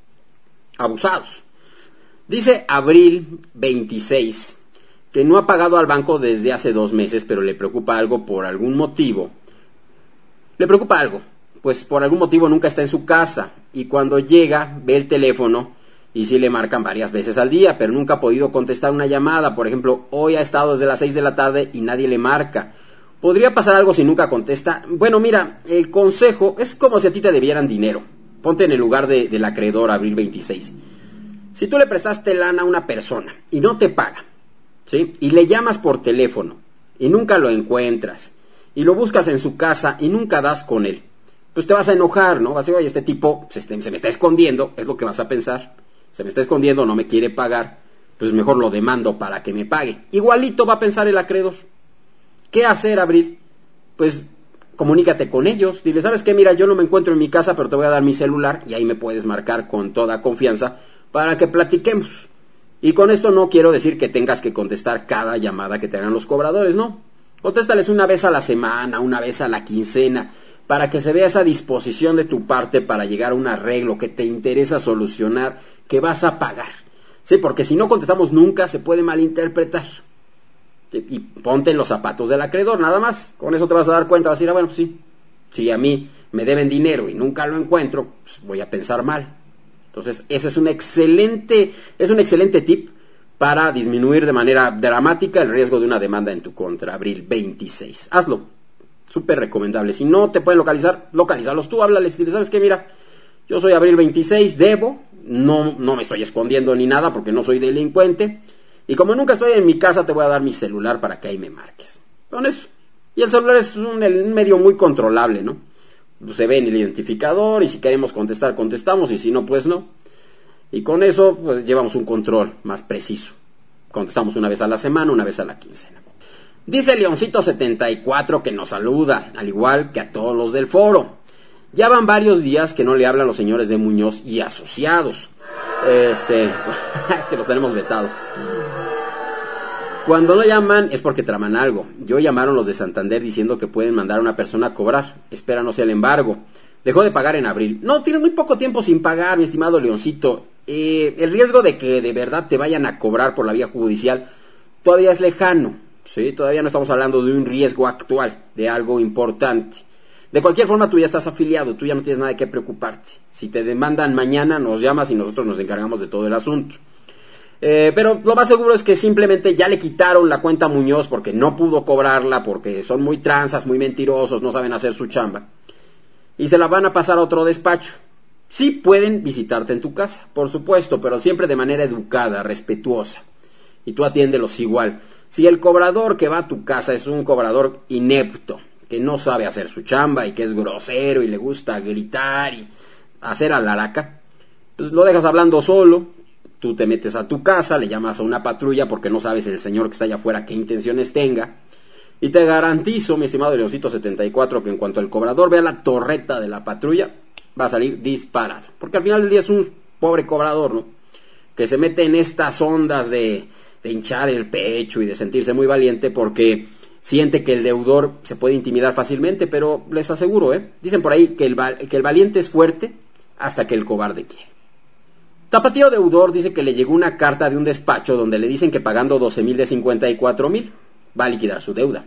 Abusados. Dice Abril veintiséis que no ha pagado al banco desde hace dos meses, pero le preocupa algo por algún motivo. Le preocupa algo, pues por algún motivo nunca está en su casa y cuando llega ve el teléfono y sí le marcan varias veces al día, pero nunca ha podido contestar una llamada. Por ejemplo, hoy ha estado desde las seis de la tarde y nadie le marca. ¿Podría pasar algo si nunca contesta? Bueno, mira, el consejo es como si a ti te debieran dinero. Ponte en el lugar de, del acreedor, abril veintiséis. Si tú le prestaste lana a una persona y no te paga, ¿sí? Y le llamas por teléfono y nunca lo encuentras, y lo buscas en su casa y nunca das con él, pues te vas a enojar, ¿no? Vas a decir, oye, este tipo se, se me está escondiendo, es lo que vas a pensar. Se me está escondiendo, no me quiere pagar, pues mejor lo demando para que me pague. Igualito va a pensar el acreedor. ¿Qué hacer, Abril? Pues comunícate con ellos, dile, ¿sabes qué? Mira, yo no me encuentro en mi casa, pero te voy a dar mi celular y ahí me puedes marcar con toda confianza para que platiquemos. Y con esto no quiero decir que tengas que contestar cada llamada que te hagan los cobradores, no. Contéstales una vez a la semana, una vez a la quincena, para que se vea esa disposición de tu parte para llegar a un arreglo que te interesa solucionar, que vas a pagar. Sí, porque si no contestamos nunca se puede malinterpretar. Sí, y ponte en los zapatos del acreedor, nada más. Con eso te vas a dar cuenta, vas a decir, ah, bueno, pues sí, si a mí me deben dinero y nunca lo encuentro, pues voy a pensar mal. Entonces, ese es un excelente, es un excelente tip para disminuir de manera dramática el riesgo de una demanda en tu contra, abril veintiséis. Hazlo, súper recomendable. Si no te pueden localizar, localízalos tú, háblales, dile, ¿sabes qué? Mira, yo soy abril veintiséis, debo, no, no me estoy escondiendo ni nada porque no soy delincuente, y como nunca estoy en mi casa, te voy a dar mi celular para que ahí me marques. Con eso. Y el celular es un, un medio muy controlable, ¿no? Se ve en el identificador y si queremos contestar, contestamos y si no, pues no. Y con eso pues llevamos un control más preciso. Contestamos una vez a la semana, una vez a la quincena. Dice Leoncito setenta y cuatro que nos saluda, al igual que a todos los del foro. Ya van varios días que no le hablan los señores de Muñoz y asociados. Este, es que los tenemos vetados. Cuando no llaman es porque traman algo. Yo llamaron los de Santander diciendo que pueden mandar a una persona a cobrar. Espera no sea el embargo. Dejó de pagar en abril. No, tienes muy poco tiempo sin pagar, mi estimado Leoncito. Eh, el riesgo de que de verdad te vayan a cobrar por la vía judicial todavía es lejano. ¿Sí? Todavía no estamos hablando de un riesgo actual, de algo importante. De cualquier forma, tú ya estás afiliado, tú ya no tienes nada de qué preocuparte. Si te demandan mañana, nos llamas y nosotros nos encargamos de todo el asunto. Eh, pero lo más seguro es que simplemente ya le quitaron la cuenta a Muñoz porque no pudo cobrarla, porque son muy tranzas, muy mentirosos, no saben hacer su chamba. Y se la van a pasar a otro despacho. Sí pueden visitarte en tu casa, por supuesto, pero siempre de manera educada, respetuosa. Y tú atiéndelos igual. Si el cobrador que va a tu casa es un cobrador inepto, que no sabe hacer su chamba y que es grosero y le gusta gritar y hacer alaraca, pues lo dejas hablando solo. Tú te metes a tu casa, le llamas a una patrulla porque no sabes el señor que está allá afuera qué intenciones tenga. Y te garantizo, mi estimado Leoncito setenta y cuatro, que en cuanto el cobrador vea la torreta de la patrulla, va a salir disparado. Porque al final del día es un pobre cobrador, ¿no? Que se mete en estas ondas de, de hinchar el pecho y de sentirse muy valiente porque siente que el deudor se puede intimidar fácilmente, pero les aseguro, ¿eh? Dicen por ahí que el, que el valiente es fuerte hasta que el cobarde quiere. Tapatío Deudor dice que le llegó una carta de un despacho donde le dicen que pagando doce mil de cincuenta y cuatro mil va a liquidar su deuda.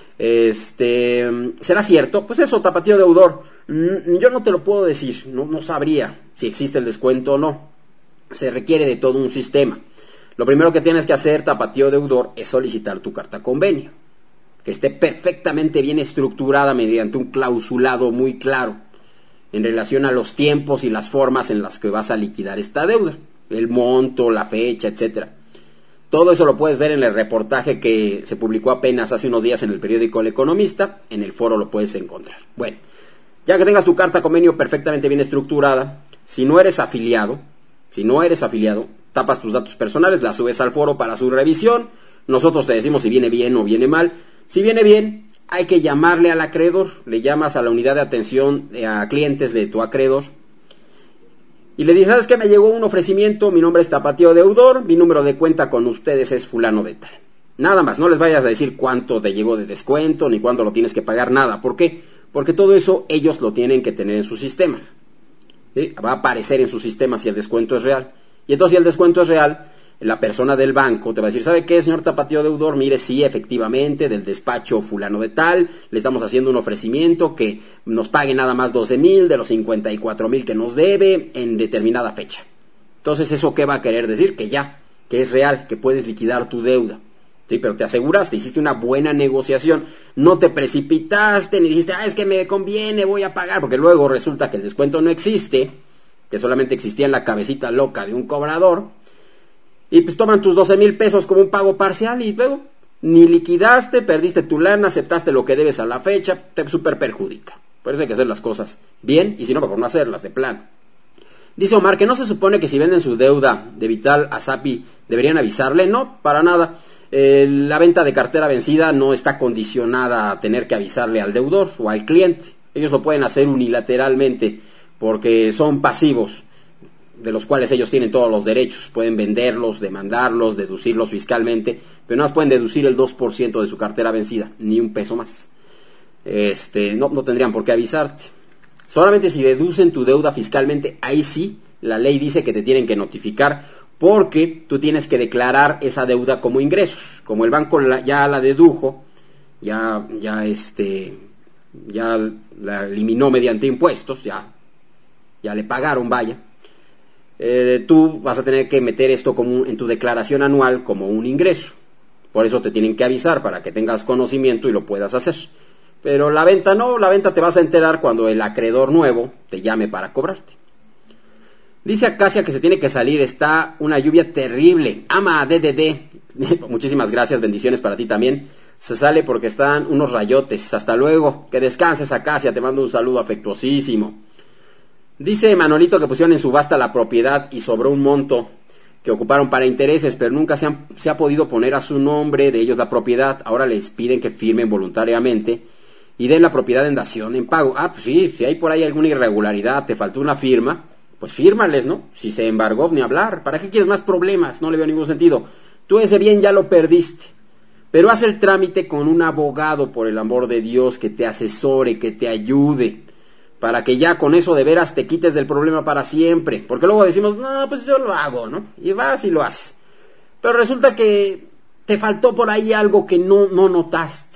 Este, ¿será cierto? Pues eso, Tapatío Deudor, yo no te lo puedo decir, no, no sabría si existe el descuento o no. Se requiere de todo un sistema. Lo primero que tienes que hacer, Tapatío Deudor, es solicitar tu carta convenio, que esté perfectamente bien estructurada mediante un clausulado muy claro en relación a los tiempos y las formas en las que vas a liquidar esta deuda, el monto, la fecha, etcétera. Todo eso lo puedes ver en el reportaje que se publicó apenas hace unos días en el periódico El Economista, en el foro lo puedes encontrar. Bueno, ya que tengas tu carta convenio perfectamente bien estructurada, si no eres afiliado, si no eres afiliado, tapas tus datos personales, la subes al foro para su revisión, nosotros te decimos si viene bien o viene mal. Si viene bien, hay que llamarle al acreedor, le llamas a la unidad de atención a clientes de tu acreedor y le dices, ¿sabes qué? Me llegó un ofrecimiento, mi nombre es Tapatío Deudor, mi número de cuenta con ustedes es fulano de tal. Nada más, no les vayas a decir cuánto te llegó de descuento, ni cuándo lo tienes que pagar, nada. ¿Por qué? Porque todo eso ellos lo tienen que tener en sus sistemas. ¿Sí? Va a aparecer en sus sistemas si el descuento es real. Y entonces si el descuento es real, la persona del banco te va a decir, ¿sabe qué, señor Tapatío deudor? Mire, sí, efectivamente, del despacho fulano de tal, le estamos haciendo un ofrecimiento que nos pague nada más doce mil de los cincuenta y cuatro mil que nos debe en determinada fecha. Entonces, ¿eso qué va a querer decir? Que ya, que es real, que puedes liquidar tu deuda. Sí, pero te aseguraste, hiciste una buena negociación, no te precipitaste, ni dijiste, ah, es que me conviene, voy a pagar, porque luego resulta que el descuento no existe, que solamente existía en la cabecita loca de un cobrador, y pues toman tus doce mil pesos como un pago parcial y luego ni liquidaste, perdiste tu lana, aceptaste lo que debes a la fecha, te súper perjudica. Por eso hay que hacer las cosas bien y si no, mejor no hacerlas de plan. Dice Omar que no se supone que si venden su deuda de Vital a Sapi deberían avisarle. No, para nada. Eh, la venta de cartera vencida no está condicionada a tener que avisarle al deudor o al cliente. Ellos lo pueden hacer unilateralmente porque son pasivos, de los cuales ellos tienen todos los derechos, pueden venderlos, demandarlos, deducirlos fiscalmente, pero no más pueden deducir el dos por ciento de su cartera vencida, ni un peso más. Este, no, no tendrían por qué avisarte. Solamente si deducen tu deuda fiscalmente, ahí sí, la ley dice que te tienen que notificar, porque tú tienes que declarar esa deuda como ingresos. Como el banco la, ya la dedujo, ya, ya este, ya la eliminó mediante impuestos, ya, ya le pagaron, vaya. Eh, tú vas a tener que meter esto como un, en tu declaración anual como un ingreso. Por eso te tienen que avisar para que tengas conocimiento y lo puedas hacer. Pero la venta no, la venta te vas a enterar cuando el acreedor nuevo te llame para cobrarte. Dice Acacia que se tiene que salir, está una lluvia terrible. Ama D D D. Muchísimas gracias, bendiciones para ti también. Se sale porque están unos rayotes. Hasta luego, que descanses Acacia, te mando un saludo afectuosísimo. Dice Manolito que pusieron en subasta la propiedad y sobró un monto que ocuparon para intereses, pero nunca se, han, se ha podido poner a su nombre de ellos la propiedad. Ahora les piden que firmen voluntariamente y den la propiedad en dación en pago. Ah, pues sí, si hay por ahí alguna irregularidad, te faltó una firma, pues fírmales, ¿no? Si se embargó, ni hablar. ¿Para qué quieres más problemas? No le veo ningún sentido. Tú ese bien ya lo perdiste. Pero haz el trámite con un abogado, por el amor de Dios, que te asesore, que te ayude, para que ya con eso de veras te quites del problema para siempre. Porque luego decimos, no, pues yo lo hago, ¿no? Y vas y lo haces. Pero resulta que te faltó por ahí algo que no, no notaste,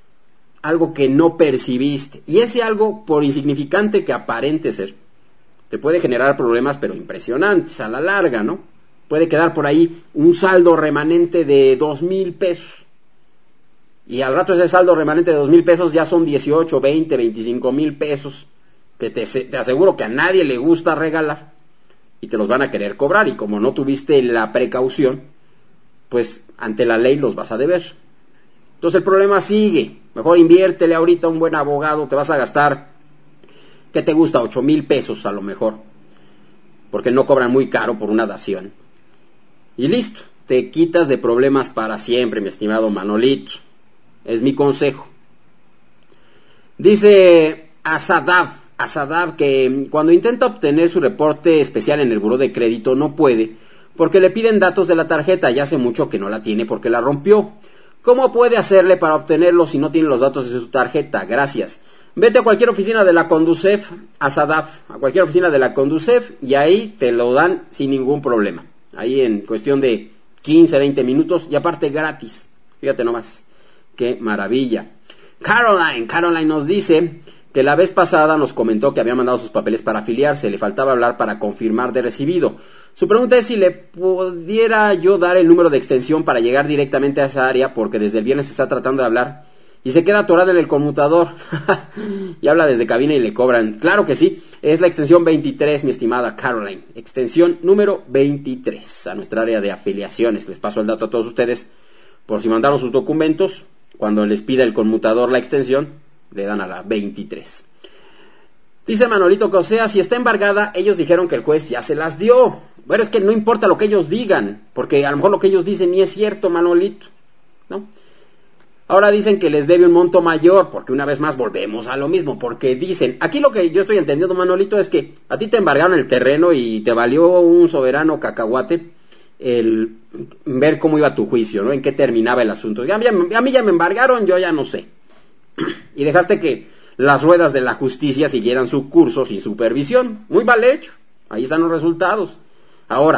algo que no percibiste. Y ese algo, por insignificante que aparente ser, te puede generar problemas, pero impresionantes a la larga, ¿no? Puede quedar por ahí un saldo remanente de dos mil pesos. Y al rato ese saldo remanente de dos mil pesos ya son dieciocho, veinte, veinticinco mil pesos. Que te, te aseguro que a nadie le gusta regalar y te los van a querer cobrar, y como no tuviste la precaución, pues ante la ley los vas a deber. Entonces el problema sigue. Mejor inviértele ahorita a un buen abogado, te vas a gastar, ¿qué te gusta? ocho mil pesos a lo mejor, porque no cobran muy caro por una dación. Y listo, te quitas de problemas para siempre, mi estimado Manolito. Es mi consejo. Dice Asadab, Asadab que cuando intenta obtener su reporte especial en el buró de crédito no puede porque le piden datos de la tarjeta y hace mucho que no la tiene porque la rompió. ¿Cómo puede hacerle para obtenerlo si no tiene los datos de su tarjeta? Gracias. Vete a cualquier oficina de la Conducef, Asadab, a cualquier oficina de la Conducef y ahí te lo dan sin ningún problema. Ahí en cuestión de quince, veinte minutos y aparte gratis. Fíjate nomás, qué maravilla. Caroline, Caroline nos dice que la vez pasada nos comentó que había mandado sus papeles para afiliarse, le faltaba hablar para confirmar de recibido. Su pregunta es si le pudiera yo dar el número de extensión para llegar directamente a esa área, porque desde el viernes está tratando de hablar y se queda atorada en el conmutador y habla desde cabina y le cobran. Claro que sí, es la extensión veintitrés, mi estimada Caroline, extensión número veintitrés a nuestra área de afiliaciones. Les paso el dato a todos ustedes por si mandaron sus documentos. Cuando les pida el conmutador la extensión, le dan a la veintitrés. Dice Manolito que, o sea, si está embargada, ellos dijeron que el juez ya se las dio. Bueno, es que no importa lo que ellos digan, porque a lo mejor lo que ellos dicen ni es cierto, Manolito, ¿no? Ahora dicen que les debe un monto mayor, porque una vez más volvemos a lo mismo, porque dicen, aquí lo que yo estoy entendiendo, Manolito, es que a ti te embargaron el terreno y te valió un soberano cacahuate el ver cómo iba tu juicio, ¿no? En qué terminaba el asunto. Ya, ya, a mí ya me embargaron, yo ya no sé. Y dejaste que las ruedas de la justicia siguieran su curso sin supervisión. Muy mal hecho. Ahí están los resultados. Ahora,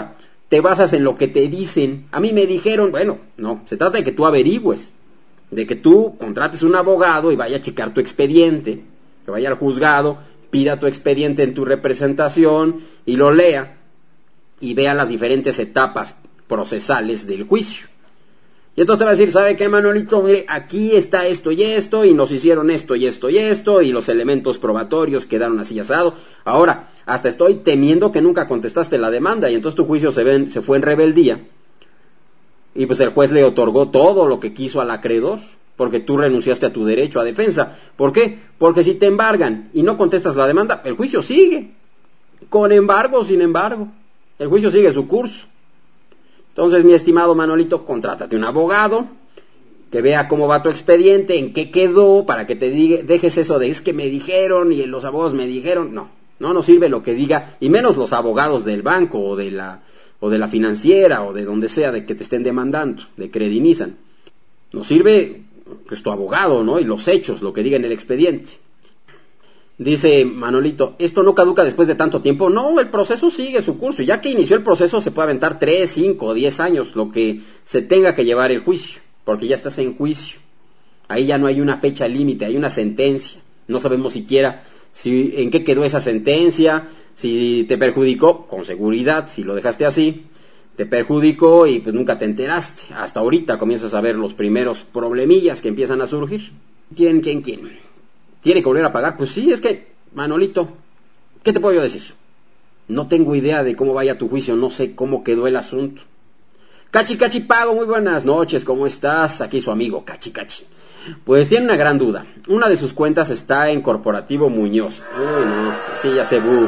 te basas en lo que te dicen. A mí me dijeron, bueno, no, se trata de que tú averigües, de que tú contrates un abogado y vaya a checar tu expediente, que vaya al juzgado, pida tu expediente en tu representación y lo lea y vea las diferentes etapas procesales del juicio. Y entonces te va a decir, ¿sabe qué, Manolito? Mire, aquí está esto y esto, y nos hicieron esto y esto y esto, y los elementos probatorios quedaron así asado. Ahora, hasta estoy temiendo que nunca contestaste la demanda, y entonces tu juicio se, ven, se fue en rebeldía. Y pues el juez le otorgó todo lo que quiso al acreedor, porque tú renunciaste a tu derecho a defensa. ¿Por qué? Porque si te embargan y no contestas la demanda, el juicio sigue. Con embargo o sin embargo, el juicio sigue su curso. Entonces, mi estimado Manolito, contrátate un abogado que vea cómo va tu expediente, en qué quedó, para que te diga, dejes eso de es que me dijeron y los abogados me dijeron. No, no nos sirve lo que diga, y menos los abogados del banco o de la, o de la financiera o de donde sea de que te estén demandando, de Credinizan. Nos sirve pues tu abogado, ¿no? Y los hechos, lo que diga en el expediente. Dice Manolito, ¿esto no caduca después de tanto tiempo? No, el proceso sigue su curso. Ya que inició el proceso se puede aventar tres, cinco, diez años, lo que se tenga que llevar el juicio, porque ya estás en juicio. Ahí ya no hay una fecha límite, hay una sentencia. No sabemos siquiera si, en qué quedó esa sentencia, si te perjudicó, con seguridad, si lo dejaste así, te perjudicó y pues nunca te enteraste. Hasta ahorita comienzas a ver los primeros problemillas que empiezan a surgir. ¿Quién, quién, quién? ¿Tiene que volver a pagar? Pues sí, es que, Manolito, ¿qué te puedo yo decir? No tengo idea de cómo vaya tu juicio, no sé cómo quedó el asunto. Cachi, Cachi Pago, muy buenas noches, ¿cómo estás? Aquí su amigo, Cachi, Cachi. Pues tiene una gran duda. Una de sus cuentas está en Corporativo Muñoz. Uy, no, sí, ya sé, bu.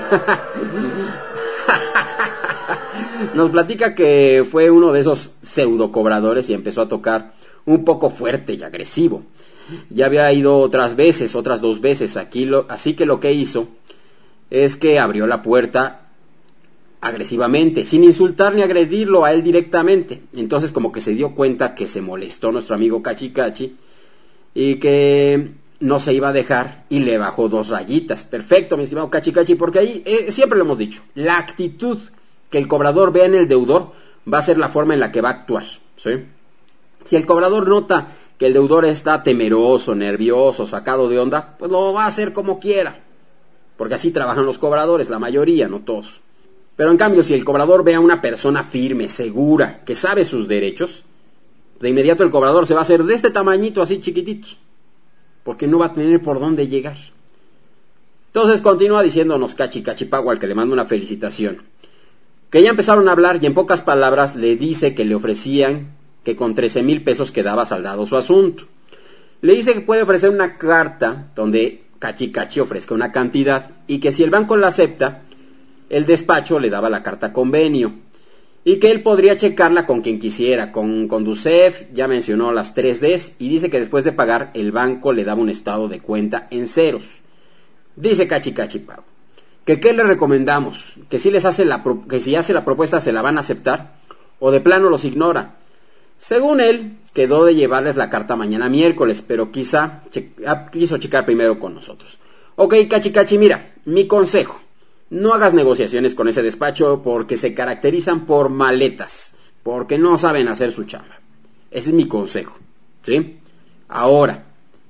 Nos platica que fue uno de esos pseudo cobradores y empezó a tocar un poco fuerte y agresivo. Ya había ido otras veces, otras dos veces aquí, lo, así que lo que hizo es que abrió la puerta agresivamente, sin insultar ni agredirlo a él directamente. Entonces como que se dio cuenta que se molestó nuestro amigo Cachi Cachi y que no se iba a dejar y le bajó dos rayitas. Perfecto, mi estimado Cachi Cachi, porque ahí eh, siempre lo hemos dicho, la actitud que el cobrador vea en el deudor va a ser la forma en la que va a actuar, ¿sí? Si el cobrador nota que el deudor está temeroso, nervioso, sacado de onda, pues lo va a hacer como quiera, porque así trabajan los cobradores, la mayoría, no todos. Pero en cambio, si el cobrador ve a una persona firme, segura, que sabe sus derechos, de inmediato el cobrador se va a hacer de este tamañito, así chiquitito, porque no va a tener por dónde llegar. Entonces continúa diciéndonos Cachi Cachipago, al que le mando una felicitación, que ya empezaron a hablar y en pocas palabras le dice que le ofrecían que con trece mil pesos quedaba saldado su asunto. Le dice que puede ofrecer una carta donde Cachi Cachi ofrezca una cantidad y que si el banco la acepta, el despacho le daba la carta convenio y que él podría checarla con quien quisiera, con Conducef, ya mencionó las tres Ds, y dice que después de pagar el banco le daba un estado de cuenta en ceros. Dice Cachi Cachi Pago que qué le recomendamos, que si les hace la que si hace la propuesta se la van a aceptar o de plano los ignora. Según él, quedó de llevarles la carta mañana miércoles, pero quizá che- quiso checar primero con nosotros. Ok, Cachi Cachi, mira, mi consejo, no hagas negociaciones con ese despacho porque se caracterizan por maletas, porque no saben hacer su chamba. Ese es mi consejo, ¿sí? Ahora,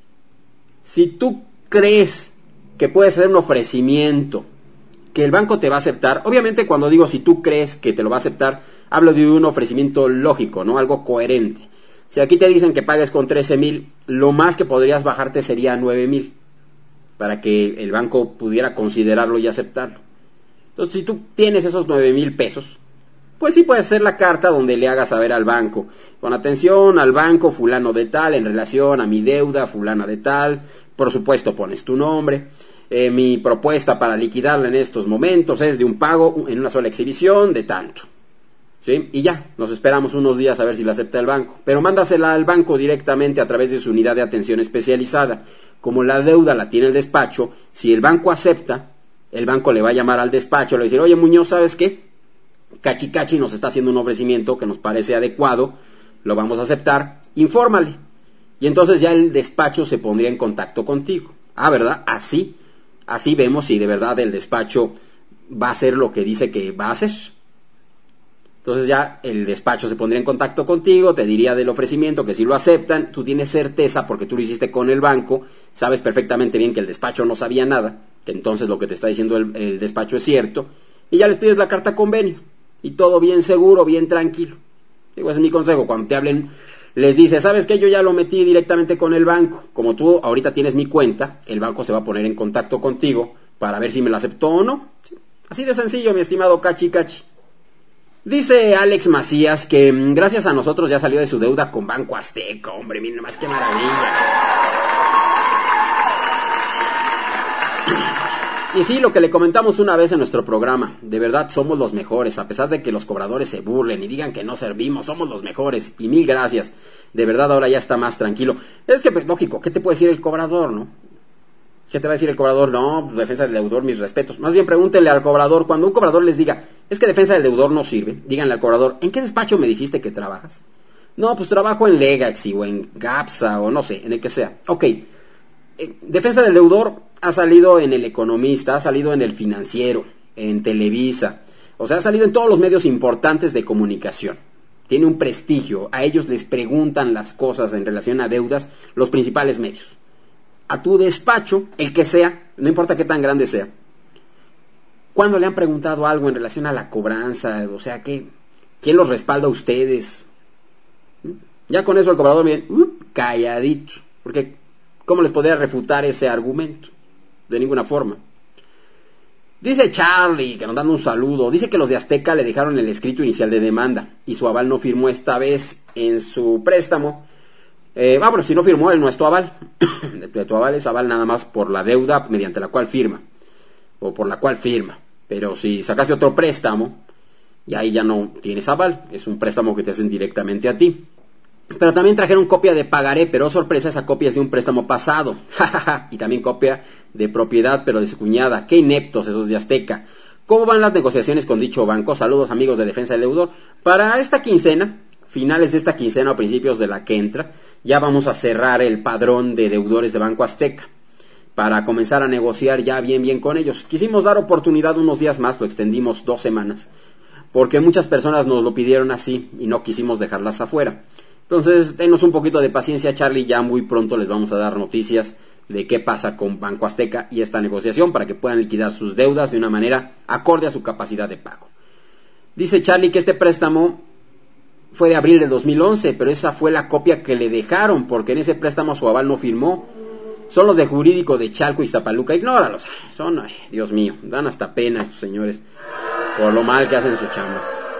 si tú crees que puedes hacer un ofrecimiento que el banco te va a aceptar, obviamente cuando digo si tú crees que te lo va a aceptar, hablo de un ofrecimiento lógico, ¿no? Algo coherente. Si aquí te dicen que pagues con trece mil, lo más que podrías bajarte sería nueve mil, para que el banco pudiera considerarlo y aceptarlo. Entonces, si tú tienes esos nueve mil pesos, pues sí puedes hacer la carta donde le hagas saber al banco, con atención al banco fulano de tal, en relación a mi deuda fulana de tal, por supuesto pones tu nombre, eh, mi propuesta para liquidarla en estos momentos es de un pago en una sola exhibición de tanto. ¿Sí? Y ya, nos esperamos unos días a ver si la acepta el banco. Pero mándasela al banco directamente a través de su unidad de atención especializada. Como la deuda la tiene el despacho, si el banco acepta, el banco le va a llamar al despacho, le va a decir, oye Muñoz, ¿sabes qué? Cachi Cachi nos está haciendo un ofrecimiento que nos parece adecuado, lo vamos a aceptar, infórmale. Y entonces ya el despacho se pondría en contacto contigo. Ah, ¿verdad? Así, así vemos si de verdad el despacho va a hacer lo que dice que va a hacer. Entonces ya el despacho se pondría en contacto contigo, te diría del ofrecimiento, que si lo aceptan, tú tienes certeza porque tú lo hiciste con el banco, sabes perfectamente bien que el despacho no sabía nada, que entonces lo que te está diciendo el, el despacho es cierto, y ya les pides la carta convenio, y todo bien seguro, bien tranquilo. Digo, ese es mi consejo, cuando te hablen, les dices, ¿sabes qué? Yo ya lo metí directamente con el banco, como tú ahorita tienes mi cuenta, el banco se va a poner en contacto contigo para ver si me la aceptó o no. Así de sencillo, mi estimado Cachi Cachi. Dice Alex Macías que mm, gracias a nosotros ya salió de su deuda con Banco Azteca. Hombre, mira más qué maravilla. Y sí, lo que le comentamos una vez en nuestro programa, de verdad somos los mejores, a pesar de que los cobradores se burlen y digan que no servimos, somos los mejores, y mil gracias. De verdad ahora ya está más tranquilo. Es que, pues, lógico, ¿qué te puede decir el cobrador, no? ¿Qué te va a decir el cobrador? No, defensa del deudor, mis respetos. Más bien pregúntenle al cobrador, cuando un cobrador les diga, es que defensa del deudor no sirve, díganle al cobrador, ¿en qué despacho me dijiste que trabajas? No, pues trabajo en Legacy o en GAPSA o no sé, en el que sea. Ok, eh, defensa del deudor ha salido en El Economista, ha salido en El Financiero, en Televisa, o sea, ha salido en todos los medios importantes de comunicación. Tiene un prestigio, a ellos les preguntan las cosas en relación a deudas los principales medios. A tu despacho, el que sea, no importa qué tan grande sea, ¿cuándo le han preguntado algo en relación a la cobranza? O sea, ¿qué, ¿quién los respalda a ustedes? Ya con eso el cobrador viene uh, calladito, porque ¿cómo les podría refutar ese argumento? De ninguna forma. Dice Charlie, que nos dan un saludo, dice que los de Azteca le dejaron el escrito inicial de demanda y su aval no firmó esta vez en su préstamo. Eh, ah, bueno, si no firmó, él no es tu aval. Tu aval es aval nada más por la deuda mediante la cual firma, o por la cual firma. Pero si sacaste otro préstamo, y ahí ya no tienes aval, es un préstamo que te hacen directamente a ti. Pero también trajeron copia de pagaré, pero sorpresa, esa copia es de un préstamo pasado. Y también copia de propiedad, pero de su cuñada. Qué ineptos esos de Azteca. ¿Cómo van las negociaciones con dicho banco? Saludos, amigos de Defensa del Deudor. Para esta quincena, finales de esta quincena o principios de la que entra, ya vamos a cerrar el padrón de deudores de Banco Azteca para comenzar a negociar ya bien bien con ellos. Quisimos dar oportunidad unos días más, lo extendimos dos semanas, porque muchas personas nos lo pidieron así y no quisimos dejarlas afuera. Entonces, denos un poquito de paciencia, Charlie, ya muy pronto les vamos a dar noticias de qué pasa con Banco Azteca y esta negociación para que puedan liquidar sus deudas de una manera acorde a su capacidad de pago. Dice Charlie que este préstamo fue de abril del dos mil once, pero esa fue la copia que le dejaron, porque en ese préstamo su aval no firmó. Son los de jurídico de Chalco y Zapaluca, ignóralos. Son, ay, Dios mío, dan hasta pena estos señores por lo mal que hacen su chamba.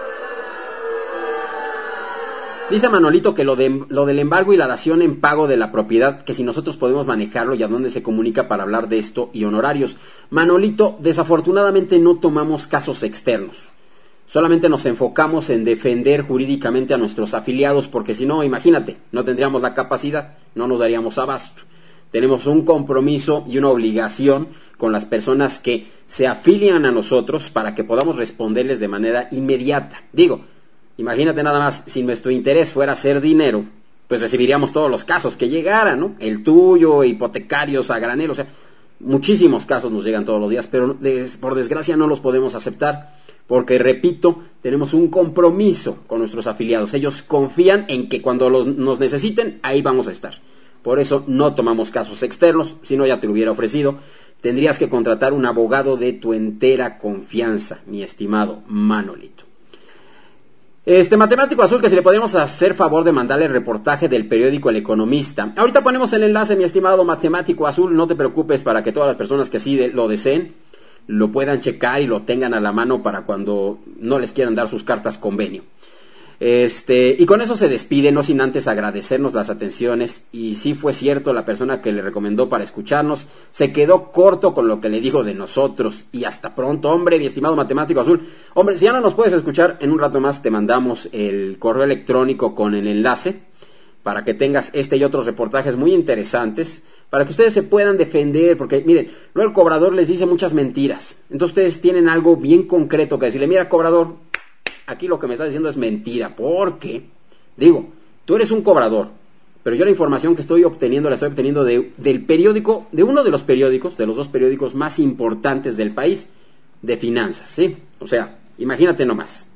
Dice Manolito que lo, de, lo del embargo y la dación en pago de la propiedad, que si nosotros podemos manejarlo y a dónde se comunica para hablar de esto y honorarios. Manolito, desafortunadamente no tomamos casos externos. Solamente nos enfocamos en defender jurídicamente a nuestros afiliados, porque si no, imagínate, no tendríamos la capacidad, no nos daríamos abasto. Tenemos un compromiso y una obligación con las personas que se afilian a nosotros para que podamos responderles de manera inmediata. Digo, imagínate nada más, si nuestro interés fuera hacer dinero, pues recibiríamos todos los casos que llegaran, ¿no? El tuyo, hipotecarios a granel, o sea, muchísimos casos nos llegan todos los días, pero des, por desgracia no los podemos aceptar, porque, repito, tenemos un compromiso con nuestros afiliados. Ellos confían en que cuando los, nos necesiten, ahí vamos a estar. Por eso no tomamos casos externos, si no ya te lo hubiera ofrecido. Tendrías que contratar un abogado de tu entera confianza, mi estimado Manolito. Este matemático azul, que si le podemos hacer favor de mandarle el reportaje del periódico El Economista. Ahorita ponemos el enlace, mi estimado matemático azul, no te preocupes, para que todas las personas que así de, lo deseen, lo puedan checar y lo tengan a la mano para cuando no les quieran dar sus cartas convenio. Este, y con eso se despide, no sin antes agradecernos las atenciones. Y sí fue cierto, la persona que le recomendó para escucharnos se quedó corto con lo que le dijo de nosotros. Y hasta pronto, hombre, mi estimado matemático azul. Hombre, si ya no nos puedes escuchar, en un rato más te mandamos el correo electrónico con el enlace para que tengas este y otros reportajes muy interesantes, para que ustedes se puedan defender, porque miren, luego el cobrador les dice muchas mentiras. Entonces ustedes tienen algo bien concreto que decirle: mira, cobrador, aquí lo que me está diciendo es mentira, porque, digo, tú eres un cobrador, pero yo la información que estoy obteniendo la estoy obteniendo de, del periódico, de uno de los periódicos, de los dos periódicos más importantes del país, de finanzas, ¿sí? O sea, imagínate nomás,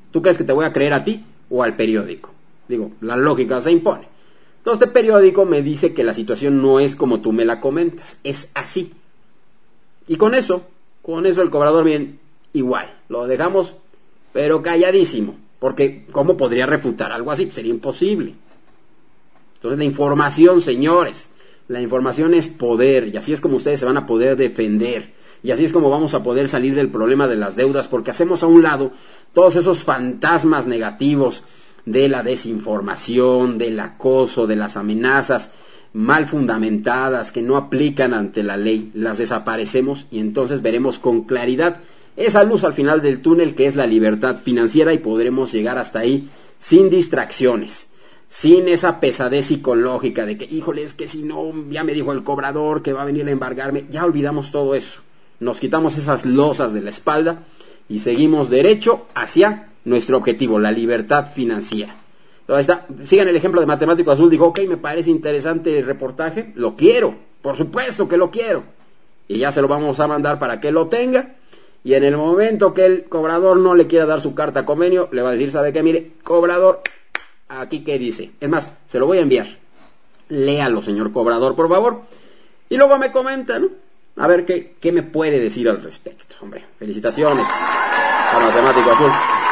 ¿Tú crees que te voy a creer a ti o al periódico? Digo, la lógica se impone. Entonces este periódico me dice que la situación no es como tú me la comentas, es así. Y con eso, con eso el cobrador bien igual, lo dejamos pero calladísimo, porque ¿cómo podría refutar algo así? Pues sería imposible. Entonces la información, señores, la información es poder, y así es como ustedes se van a poder defender, y así es como vamos a poder salir del problema de las deudas, porque hacemos a un lado todos esos fantasmas negativos de la desinformación, del acoso, de las amenazas mal fundamentadas que no aplican ante la ley, las desaparecemos y entonces veremos con claridad esa luz al final del túnel que es la libertad financiera y podremos llegar hasta ahí sin distracciones, sin esa pesadez psicológica de que, híjole, es que si no, ya me dijo el cobrador que va a venir a embargarme. Ya olvidamos todo eso, nos quitamos esas losas de la espalda y seguimos derecho hacia nuestro objetivo, la libertad financiera. Entonces está, sigan el ejemplo de Matemático Azul, dijo, ok, me parece interesante el reportaje, lo quiero, por supuesto que lo quiero, y ya se lo vamos a mandar para que lo tenga. Y en el momento que el cobrador no le quiera dar su carta convenio, le va a decir, ¿sabe qué? Mire, cobrador, aquí qué dice. Es más, se lo voy a enviar. Léalo, señor cobrador, por favor. Y luego me comenta, ¿no? A ver qué, qué me puede decir al respecto. Hombre, felicitaciones a Matemático Azul.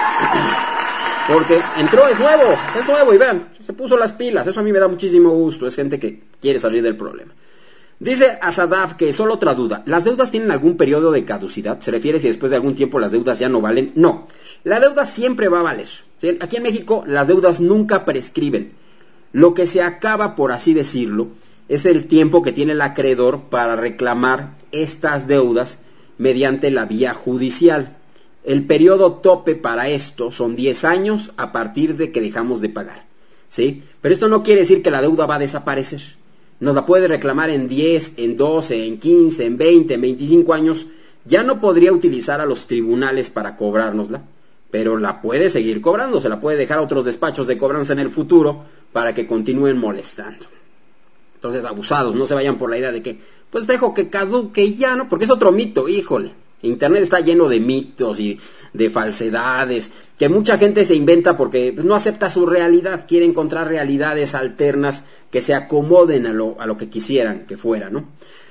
Porque entró, es nuevo, es nuevo y vean, se puso las pilas. Eso a mí me da muchísimo gusto. Es gente que quiere salir del problema. Dice Asadaf que solo otra duda, ¿las deudas tienen algún periodo de caducidad? ¿Se refiere si después de algún tiempo las deudas ya no valen? No, la deuda siempre va a valer, ¿sí? Aquí en México las deudas nunca prescriben. Lo que se acaba, por así decirlo, es el tiempo que tiene el acreedor para reclamar estas deudas mediante la vía judicial. El periodo tope para esto son diez años a partir de que dejamos de pagar, ¿sí? Pero esto no quiere decir que la deuda va a desaparecer. Nos la puede reclamar en diez, en doce, en quince, en veinte, en veinticinco años. Ya no podría utilizar a los tribunales para cobrárnosla, pero la puede seguir cobrando, se la puede dejar a otros despachos de cobranza en el futuro para que continúen molestando. Entonces, abusados, no se vayan por la idea de que, pues dejo que caduque y ya, ¿no? Porque es otro mito, híjole. Internet está lleno de mitos y de falsedades que mucha gente se inventa porque no acepta su realidad, quiere encontrar realidades alternas que se acomoden a lo, a lo que quisieran que fuera, ¿no?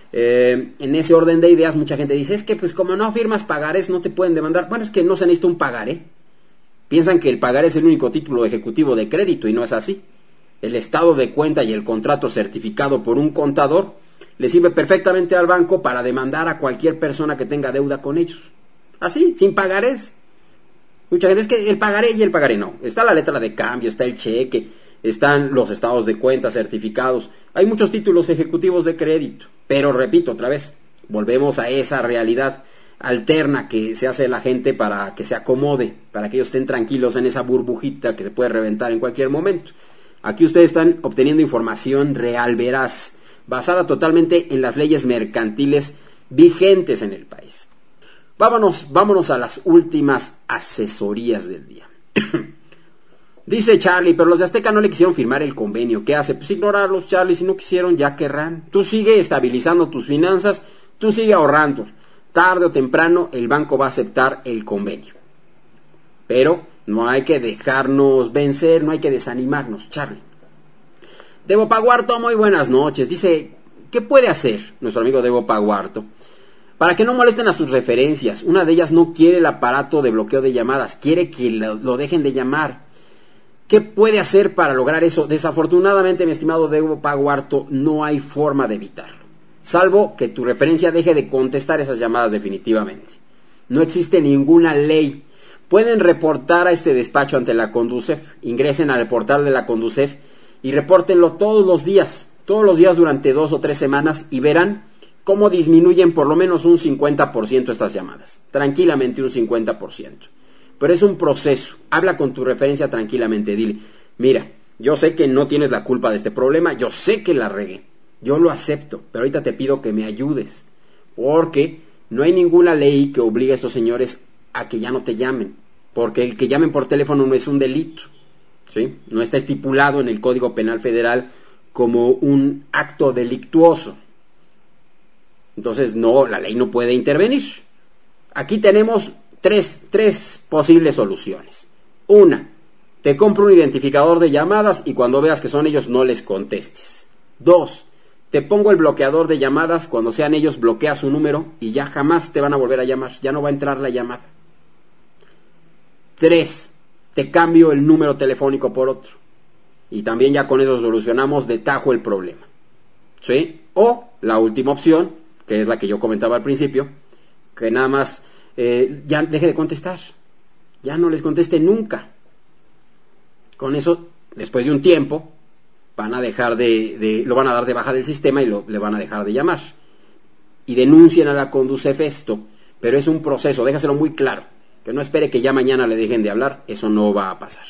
Eh, en ese orden de ideas mucha gente dice, es que pues como no firmas pagarés no te pueden demandar. Bueno, es que no se necesita un pagaré. Piensan que el pagaré es el único título ejecutivo de crédito y no es así. El estado de cuenta y el contrato certificado por un contador le sirve perfectamente al banco para demandar a cualquier persona que tenga deuda con ellos. Así, sin pagarés. Mucha gente es que el pagaré y el pagaré no. Está la letra de cambio, está el cheque, están los estados de cuenta certificados. Hay muchos títulos ejecutivos de crédito. Pero repito otra vez, volvemos a esa realidad alterna que se hace la gente para que se acomode, para que ellos estén tranquilos en esa burbujita que se puede reventar en cualquier momento. Aquí ustedes están obteniendo información real, veraz, basada totalmente en las leyes mercantiles vigentes en el país. Vámonos, vámonos a las últimas asesorías del día. Dice Charlie, pero los de Azteca no le quisieron firmar el convenio. ¿Qué hace? Pues ignorarlos, Charlie. Si no quisieron, ya querrán. Tú sigue estabilizando tus finanzas, tú sigue ahorrando. Tarde o temprano el banco va a aceptar el convenio. Pero no hay que dejarnos vencer, no hay que desanimarnos, Charlie. Debo Paguarto, muy buenas noches. Dice, ¿qué puede hacer nuestro amigo Debo Paguarto para que no molesten a sus referencias? Una de ellas no quiere el aparato de bloqueo de llamadas, quiere que lo, lo dejen de llamar. ¿Qué puede hacer para lograr eso? Desafortunadamente, mi estimado Debo Paguarto, no hay forma de evitarlo, salvo que tu referencia deje de contestar esas llamadas definitivamente. No existe ninguna ley. Pueden reportar a este despacho ante la Conducef. Ingresen al portal de la Conducef y repórtenlo todos los días, todos los días durante dos o tres semanas y verán cómo disminuyen por lo menos un cincuenta por ciento estas llamadas. Tranquilamente un cincuenta por ciento. Pero es un proceso. Habla con tu referencia tranquilamente. Dile, mira, yo sé que no tienes la culpa de este problema, yo sé que la regué, yo lo acepto, pero ahorita te pido que me ayudes, porque no hay ninguna ley que obligue a estos señores a que ya no te llamen, porque el que llamen por teléfono no es un delito, ¿sí? No está estipulado en el Código Penal Federal como un acto delictuoso. Entonces, no, la ley no puede intervenir. Aquí tenemos tres, tres posibles soluciones. Una, te compro un identificador de llamadas y cuando veas que son ellos no les contestes. Dos, te pongo el bloqueador de llamadas, cuando sean ellos bloquea su número y ya jamás te van a volver a llamar, ya no va a entrar la llamada. Tres, te cambio el número telefónico por otro. Y también ya con eso solucionamos de tajo el problema. ¿Sí? O la última opción, que es la que yo comentaba al principio, que nada más eh, ya deje de contestar. Ya no les conteste nunca. Con eso, después de un tiempo, van a dejar de, de lo van a dar de baja del sistema y lo, le van a dejar de llamar. Y denuncien a la Conducef esto, pero es un proceso, déjaselo muy claro. Que no espere que ya mañana le dejen de hablar, eso no va a pasar.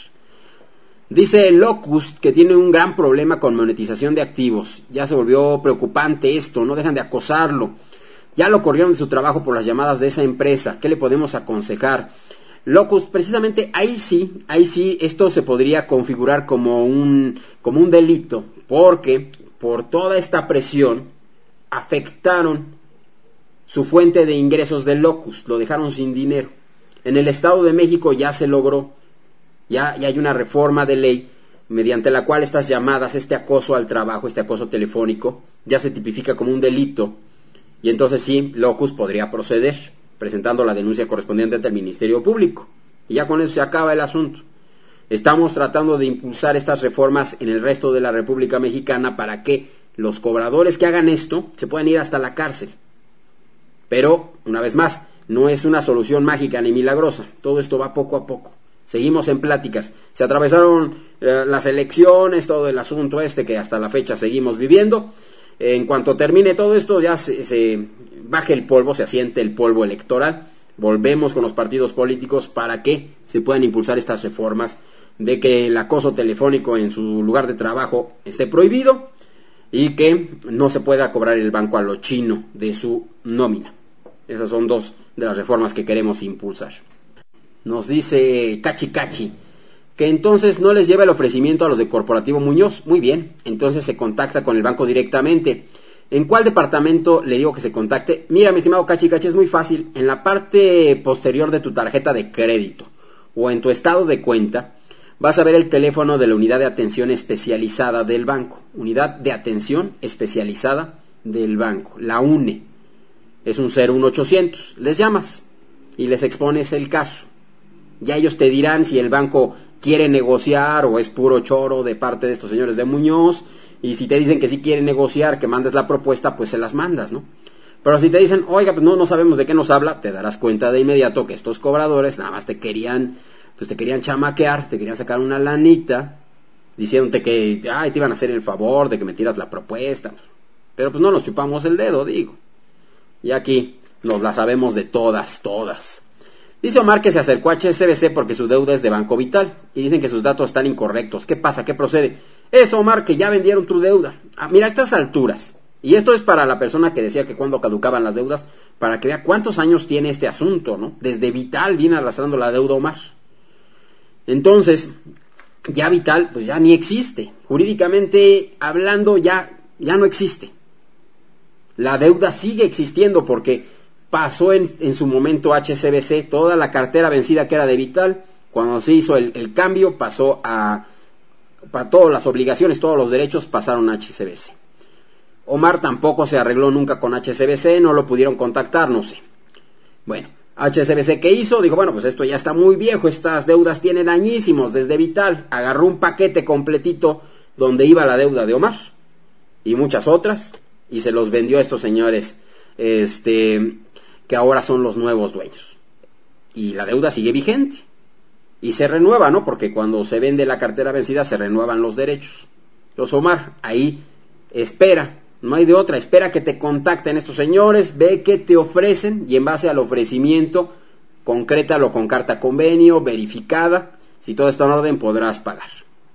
Dice Locust que tiene un gran problema con monetización de activos. Ya se volvió preocupante esto, no dejan de acosarlo. Ya lo corrieron de su trabajo por las llamadas de esa empresa. ¿Qué le podemos aconsejar? Locust, precisamente ahí sí, ahí sí, esto se podría configurar como un, como un delito, porque por toda esta presión afectaron su fuente de ingresos de Locust, lo dejaron sin dinero. En el Estado de México ya se logró. Ya, ya hay una reforma de ley mediante la cual estas llamadas, este acoso al trabajo, este acoso telefónico, ya se tipifica como un delito. Y entonces sí, Locust podría proceder, presentando la denuncia correspondiente ante el Ministerio Público. Y ya con eso se acaba el asunto. Estamos tratando de impulsar estas reformas en el resto de la República Mexicana para que los cobradores que hagan esto se puedan ir hasta la cárcel. Pero, una vez más, no es una solución mágica ni milagrosa. Todo esto va poco a poco. Seguimos en pláticas. Se atravesaron eh, las elecciones, todo el asunto este que hasta la fecha seguimos viviendo. En cuanto termine todo esto, ya se, se baje el polvo, se asiente el polvo electoral. Volvemos con los partidos políticos para que se puedan impulsar estas reformas de que el acoso telefónico en su lugar de trabajo esté prohibido y que no se pueda cobrar el banco a lo chino de su nómina. Esas son dos de las reformas que queremos impulsar. Nos dice Cachi Cachi que entonces no les lleva el ofrecimiento a los de Corporativo Muñoz. Muy bien, entonces se contacta con el banco directamente. ¿En cuál departamento le digo que se contacte? Mira, mi estimado Cachi Cachi, es muy fácil. En la parte posterior de tu tarjeta de crédito o en tu estado de cuenta vas a ver el teléfono de la unidad de atención especializada del banco. Unidad de atención especializada del banco, la U N E. Es un cero uno ochocientos. Les llamas y les expones el caso. Ya ellos te dirán si el banco quiere negociar o es puro choro de parte de estos señores de Muñoz. Y si te dicen que sí quieren negociar, que mandes la propuesta, pues se las mandas, ¿no? Pero si te dicen, oiga, pues no, no sabemos de qué nos habla, te darás cuenta de inmediato que estos cobradores nada más te querían, pues te querían chamaquear, te querían sacar una lanita, diciéndote que, ay, te iban a hacer el favor de que metieras la propuesta. Pero pues no nos chupamos el dedo, digo. Y aquí nos la sabemos de todas, todas. Dice Omar que se acercó a H S B C porque su deuda es de Banco Vital y dicen que sus datos están incorrectos. ¿Qué pasa? ¿Qué procede? Eso, Omar, que ya vendieron tu deuda. Ah, mira, a estas alturas, y esto es para la persona que decía que cuando caducaban las deudas, para que vea cuántos años tiene este asunto, ¿no? Desde Vital viene arrastrando la deuda Omar. Entonces, ya Vital, pues ya ni existe. Jurídicamente hablando, ya, ya no existe. La deuda sigue existiendo porque pasó en, en su momento H S B C, toda la cartera vencida que era de Vital, cuando se hizo el, el cambio, pasó a, para todas las obligaciones, todos los derechos pasaron a H S B C. Omar tampoco se arregló nunca con H S B C, no lo pudieron contactar, no sé. Bueno, H S B C, ¿qué hizo? Dijo, bueno, pues esto ya está muy viejo, estas deudas tienen añísimos desde Vital. Agarró un paquete completito donde iba la deuda de Omar y muchas otras y se los vendió a estos señores, este... que ahora son los nuevos dueños. Y la deuda sigue vigente. Y se renueva, ¿no? Porque cuando se vende la cartera vencida se renuevan los derechos. Entonces, Omar, ahí espera. No hay de otra. Espera que te contacten estos señores, ve qué te ofrecen y en base al ofrecimiento, concrétalo con carta convenio, verificada. Si todo está en orden, podrás pagar.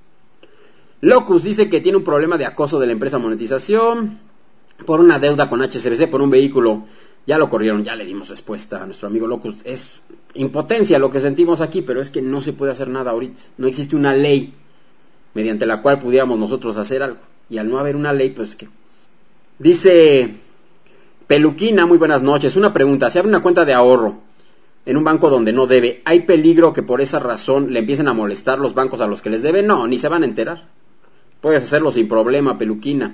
Locus dice que tiene un problema de acoso de la empresa Monetización por una deuda con H S B C, por un vehículo. Ya lo corrieron, ya le dimos respuesta a nuestro amigo Locus. Es impotencia lo que sentimos aquí, pero es que no se puede hacer nada ahorita. No existe una ley mediante la cual pudiéramos nosotros hacer algo. Y al no haber una ley, pues que... Dice Peluquina, muy buenas noches. Una pregunta, se abre una cuenta de ahorro en un banco donde no debe, ¿hay peligro que por esa razón le empiecen a molestar los bancos a los que les deben? No, ni se van a enterar. Puedes hacerlo sin problema, Peluquina.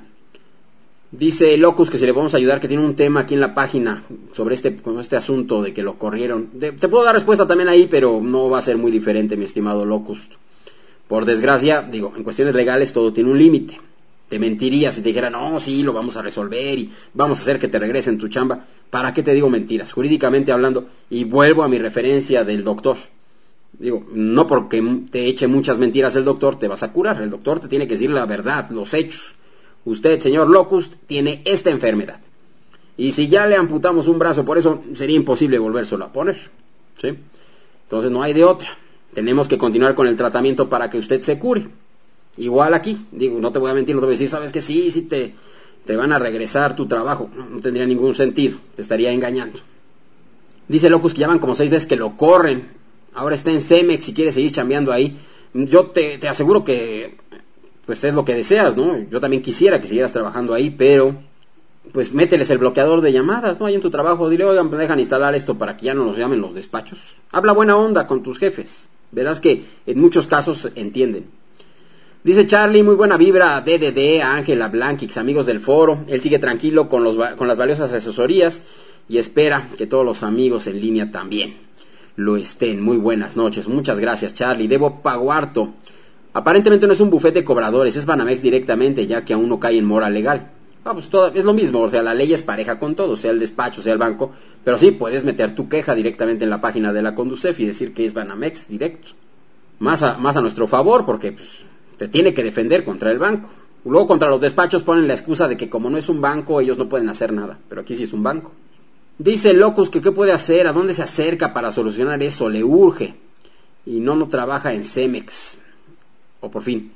Dice Locus que si le podemos ayudar, que tiene un tema aquí en la página sobre este, con este asunto de que lo corrieron. De, te puedo dar respuesta también ahí, pero no va a ser muy diferente, mi estimado Locus. Por desgracia, digo, en cuestiones legales todo tiene un límite. Te mentiría si te dijera, no, sí, lo vamos a resolver y vamos a hacer que te regresen tu chamba. ¿Para qué te digo mentiras? Jurídicamente hablando, y vuelvo a mi referencia del doctor. Digo, no porque te eche muchas mentiras el doctor te vas a curar. El doctor te tiene que decir la verdad, los hechos. Usted, señor Locust, tiene esta enfermedad. Y si ya le amputamos un brazo por eso, sería imposible volvérselo a poner, ¿sí? Entonces no hay de otra. Tenemos que continuar con el tratamiento para que usted se cure. Igual aquí, digo, no te voy a mentir, no te voy a decir, ¿sabes qué? Sí, sí te, te van a regresar tu trabajo. No, no tendría ningún sentido, te estaría engañando. Dice Locust que ya van como seis veces que lo corren. Ahora está en Cemex y quiere seguir chambeando ahí. Yo te, te aseguro que pues es lo que deseas, ¿no? Yo también quisiera que siguieras trabajando ahí, pero pues mételes el bloqueador de llamadas, ¿no? Ahí en tu trabajo, dile, oigan, me dejan instalar esto para que ya no nos llamen los despachos. Habla buena onda con tus jefes. Verás que en muchos casos entienden. Dice Charlie, muy buena vibra a D D D, a Ángela Blanquix, amigos del foro. Él sigue tranquilo con, los, con las valiosas asesorías y espera que todos los amigos en línea también lo estén. Muy buenas noches. Muchas gracias, Charlie. Debo Paguarto. Aparentemente no es un bufete de cobradores, es Banamex directamente, ya que aún no cae en mora legal. Ah, pues todo, es lo mismo, o sea, la ley es pareja con todo, sea el despacho, sea el banco, pero sí, puedes meter tu queja directamente en la página de la Conducef y decir que es Banamex directo. Más a, más a nuestro favor, porque pues, te tiene que defender contra el banco. Luego contra los despachos ponen la excusa de que como no es un banco, ellos no pueden hacer nada, pero aquí sí es un banco. Dice Locus que qué puede hacer, a dónde se acerca para solucionar eso, le urge. Y no, no trabaja en Cemex. O por fin.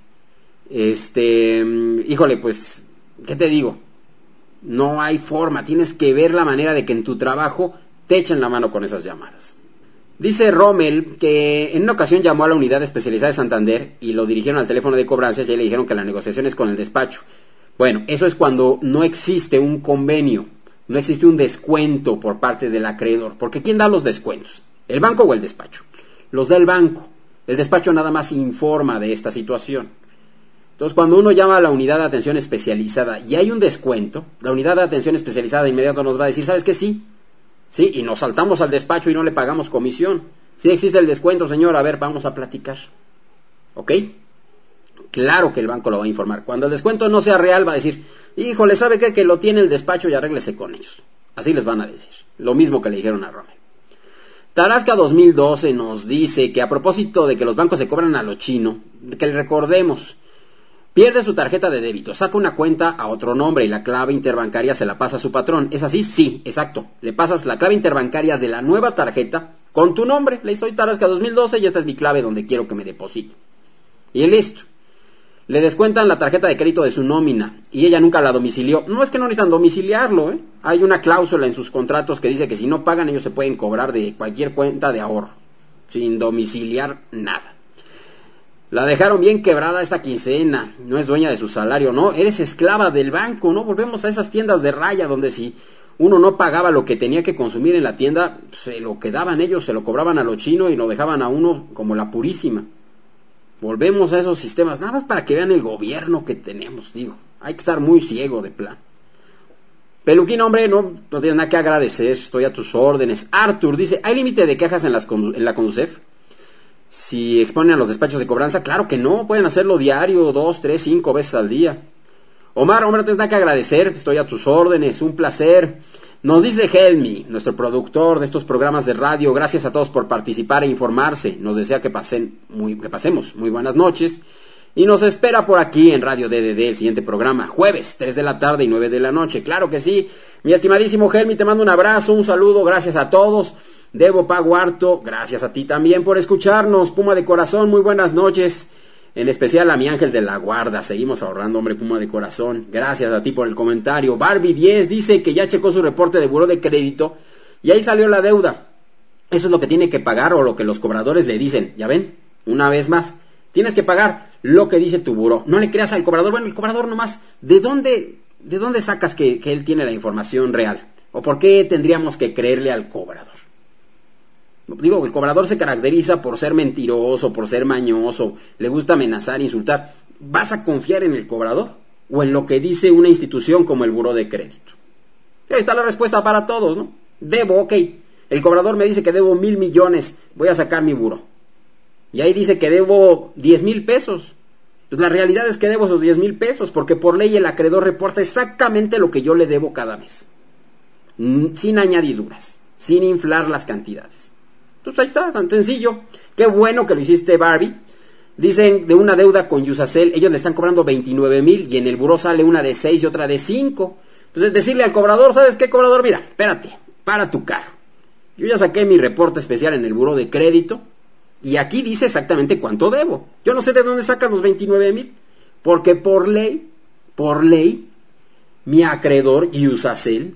Este, híjole, pues, ¿qué te digo? No hay forma, tienes que ver la manera de que en tu trabajo te echen la mano con esas llamadas. Dice Rommel que en una ocasión llamó a la unidad especializada de Santander y lo dirigieron al teléfono de cobranzas y le dijeron que la negociación es con el despacho. Bueno, eso es cuando no existe un convenio, no existe un descuento por parte del acreedor. Porque ¿quién da los descuentos? ¿El banco o el despacho? Los da el banco. El despacho nada más informa de esta situación. Entonces, cuando uno llama a la unidad de atención especializada y hay un descuento, la unidad de atención especializada de inmediato nos va a decir, ¿sabes qué? Sí, sí, y nos saltamos al despacho y no le pagamos comisión. Sí existe el descuento, señor, a ver, vamos a platicar. ¿Ok? Claro que el banco lo va a informar. Cuando el descuento no sea real, va a decir, híjole, ¿sabe qué? Que lo tiene el despacho y arréglese con ellos. Así les van a decir. Lo mismo que le dijeron a Romero. Tarasca dos mil doce nos dice que a propósito de que los bancos se cobran a lo chino, que le recordemos, pierde su tarjeta de débito, saca una cuenta a otro nombre y la clave interbancaria se la pasa a su patrón. ¿Es así? Sí, exacto. Le pasas la clave interbancaria de la nueva tarjeta con tu nombre. Le soy Tarasca dos mil doce y esta es mi clave donde quiero que me deposite. Y listo. Le descuentan la tarjeta de crédito de su nómina y ella nunca la domicilió. No es que no necesitan domiciliarlo, ¿eh? Hay una cláusula en sus contratos que dice que si no pagan ellos se pueden cobrar de cualquier cuenta de ahorro, sin domiciliar nada. La dejaron bien quebrada esta quincena, no es dueña de su salario, ¿no? Eres esclava del banco, ¿no? Volvemos a esas tiendas de raya donde si uno no pagaba lo que tenía que consumir en la tienda, se lo quedaban ellos, se lo cobraban a lo chino y lo dejaban a uno como la purísima. Volvemos a esos sistemas, nada más para que vean el gobierno que tenemos, digo. Hay que estar muy ciego de plan. Peluquín, hombre, no, no tienes nada que agradecer, estoy a tus órdenes. Arthur dice, ¿hay límite de quejas en, las, en la Conducef? Si exponen a los despachos de cobranza, claro que no, pueden hacerlo diario, dos, tres, cinco veces al día. Omar, hombre, no tienes nada que agradecer, estoy a tus órdenes, un placer. Nos dice Helmi, nuestro productor de estos programas de radio, gracias a todos por participar e informarse. Nos desea que pasen muy, que pasemos muy buenas noches. Y nos espera por aquí en Radio D D D el siguiente programa, jueves, tres de la tarde y nueve de la noche. Claro que sí. Mi estimadísimo Helmi, te mando un abrazo, un saludo, gracias a todos. Debo Paguarto, gracias a ti también por escucharnos. Puma de corazón, muy buenas noches. En especial a mi ángel de la guarda. Seguimos ahorrando, hombre, Puma de corazón. Gracias a ti por el comentario. Barbie diez dice que ya checó su reporte de buró de crédito y ahí salió la deuda. Eso es lo que tiene que pagar o lo que los cobradores le dicen. ¿Ya ven? Una vez más, tienes que pagar lo que dice tu buró. No le creas al cobrador. Bueno, el cobrador nomás, ¿de dónde, de dónde sacas que, que él tiene la información real? ¿O por qué tendríamos que creerle al cobrador? Digo, el cobrador se caracteriza por ser mentiroso, por ser mañoso, le gusta amenazar, insultar. ¿Vas a confiar en el cobrador o en lo que dice una institución como el buró de crédito? Y ahí está la respuesta para todos, ¿no? Debo, ok. El cobrador me dice que debo mil millones, voy a sacar mi buró. Y ahí dice que debo diez mil pesos. Pues la realidad es que debo esos diez mil pesos, porque por ley el acreedor reporta exactamente lo que yo le debo cada mes. Sin añadiduras, sin inflar las cantidades. Entonces ahí está, tan sencillo. Qué bueno que lo hiciste, Barbie. Dicen de una deuda con Yusacel, ellos le están cobrando veintinueve mil y en el buró sale una de seis y otra de cinco. Entonces decirle al cobrador, ¿sabes qué, cobrador? Mira, espérate, para tu carro. Yo ya saqué mi reporte especial en el buró de crédito y aquí dice exactamente cuánto debo. Yo no sé de dónde sacan los veintinueve mil, porque por ley, por ley, mi acreedor Yusacel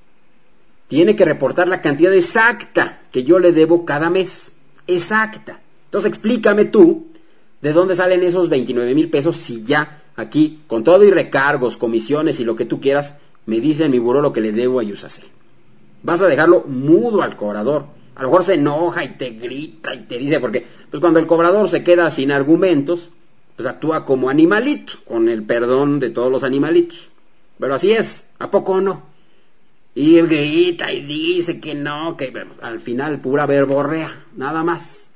tiene que reportar la cantidad exacta que yo le debo cada mes. Exacta. Entonces explícame tú de dónde salen esos veintinueve mil pesos si ya aquí, con todo y recargos, comisiones y lo que tú quieras, me dice en mi buró lo que le debo a Yusacel. Vas a dejarlo mudo al cobrador. A lo mejor se enoja y te grita y te dice, porque pues cuando el cobrador se queda sin argumentos, pues actúa como animalito, con el perdón de todos los animalitos. Pero así es, ¿a poco no? Y él grita y dice que no, que al final pura verborrea, nada más.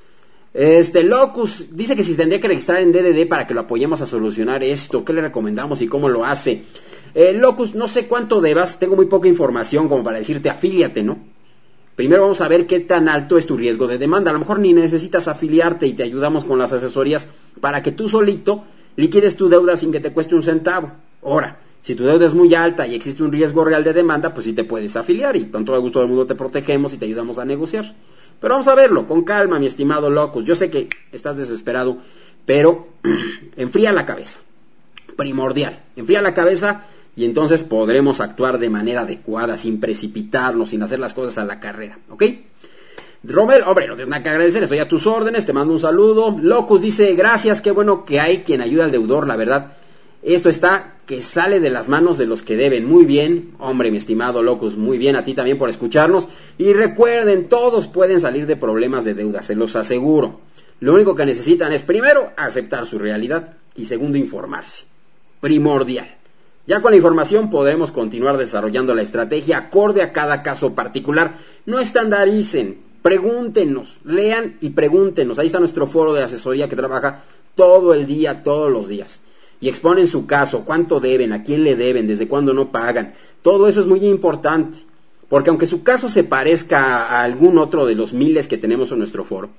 Este, Locus dice que si tendría que registrar en D D D para que lo apoyemos a solucionar esto, ¿qué le recomendamos y cómo lo hace? Eh, Locus, no sé cuánto debas, tengo muy poca información como para decirte afíliate, ¿no? Primero vamos a ver qué tan alto es tu riesgo de demanda. A lo mejor ni necesitas afiliarte y te ayudamos con las asesorías para que tú solito liquides tu deuda sin que te cueste un centavo. Ahora, si tu deuda es muy alta y existe un riesgo real de demanda, pues sí te puedes afiliar y con todo el gusto del mundo te protegemos y te ayudamos a negociar. Pero vamos a verlo, con calma, mi estimado Locus. Yo sé que estás desesperado, pero enfría la cabeza. Primordial. Enfría la cabeza y entonces podremos actuar de manera adecuada, sin precipitarnos, sin hacer las cosas a la carrera, ¿ok? Romel, hombre, no tienes nada que agradecer, estoy a tus órdenes, te mando un saludo. Locus dice, gracias, qué bueno que hay quien ayuda al deudor, la verdad. Esto está que sale de las manos de los que deben. Muy bien, hombre, mi estimado Locus, muy bien, a ti también por escucharnos. Y recuerden, todos pueden salir de problemas de deuda, se los aseguro. Lo único que necesitan es, primero, aceptar su realidad y segundo, informarse. Primordial. Ya con la información podremos continuar desarrollando la estrategia acorde a cada caso particular. No estandaricen, pregúntenos, lean y pregúntenos. Ahí está nuestro foro de asesoría que trabaja todo el día, todos los días. Y exponen su caso, cuánto deben, a quién le deben, desde cuándo no pagan. Todo eso es muy importante, porque aunque su caso se parezca a algún otro de los miles que tenemos en nuestro foro,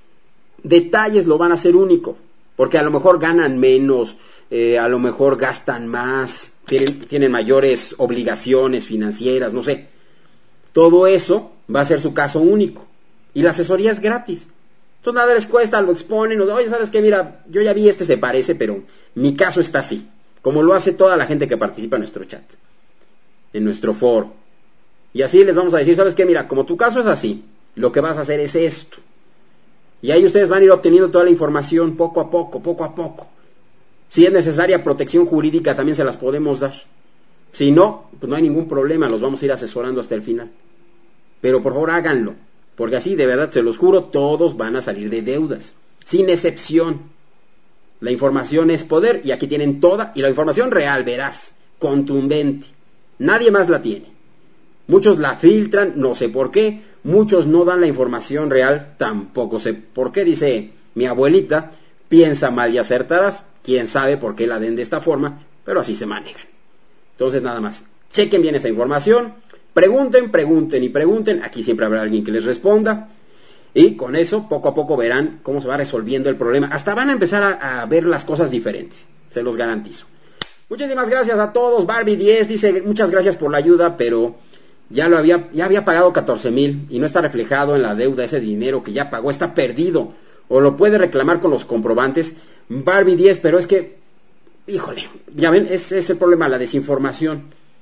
detalles lo van a hacer único, porque a lo mejor ganan menos, eh, a lo mejor gastan más, tienen, tienen mayores obligaciones financieras, no sé. Todo eso va a ser su caso único, y la asesoría es gratis. Entonces nada les cuesta, lo exponen, oye, ¿sabes qué? Mira, yo ya vi este se parece, pero mi caso está así, como lo hace toda la gente que participa en nuestro chat, en nuestro foro. Y así les vamos a decir, ¿sabes qué? Mira, como tu caso es así, lo que vas a hacer es esto. Y ahí ustedes van a ir obteniendo toda la información poco a poco, poco a poco. Si es necesaria protección jurídica, también se las podemos dar. Si no, pues no hay ningún problema, los vamos a ir asesorando hasta el final. Pero por favor háganlo. Porque así, de verdad, se los juro, todos van a salir de deudas, sin excepción. La información es poder y aquí tienen toda, y la información real, veraz, contundente. Nadie más la tiene. Muchos la filtran, no sé por qué. Muchos no dan la información real, tampoco sé por qué. Dice mi abuelita, piensa mal y acertarás. Quién sabe por qué la den de esta forma, pero así se manejan. Entonces, nada más, chequen bien esa información. Pregunten, pregunten y pregunten. Aquí siempre habrá alguien que les responda. Y con eso, poco a poco verán cómo se va resolviendo el problema. Hasta van a empezar a, a ver las cosas diferentes. Se los garantizo. Muchísimas gracias a todos. Barbie diez dice, muchas gracias por la ayuda, pero ya lo había, ya había pagado catorce mil y no está reflejado en la deuda ese dinero que ya pagó. Está perdido. O lo puede reclamar con los comprobantes. Barbie diez, pero es que, híjole, ya ven, ese es el problema, la desinformación.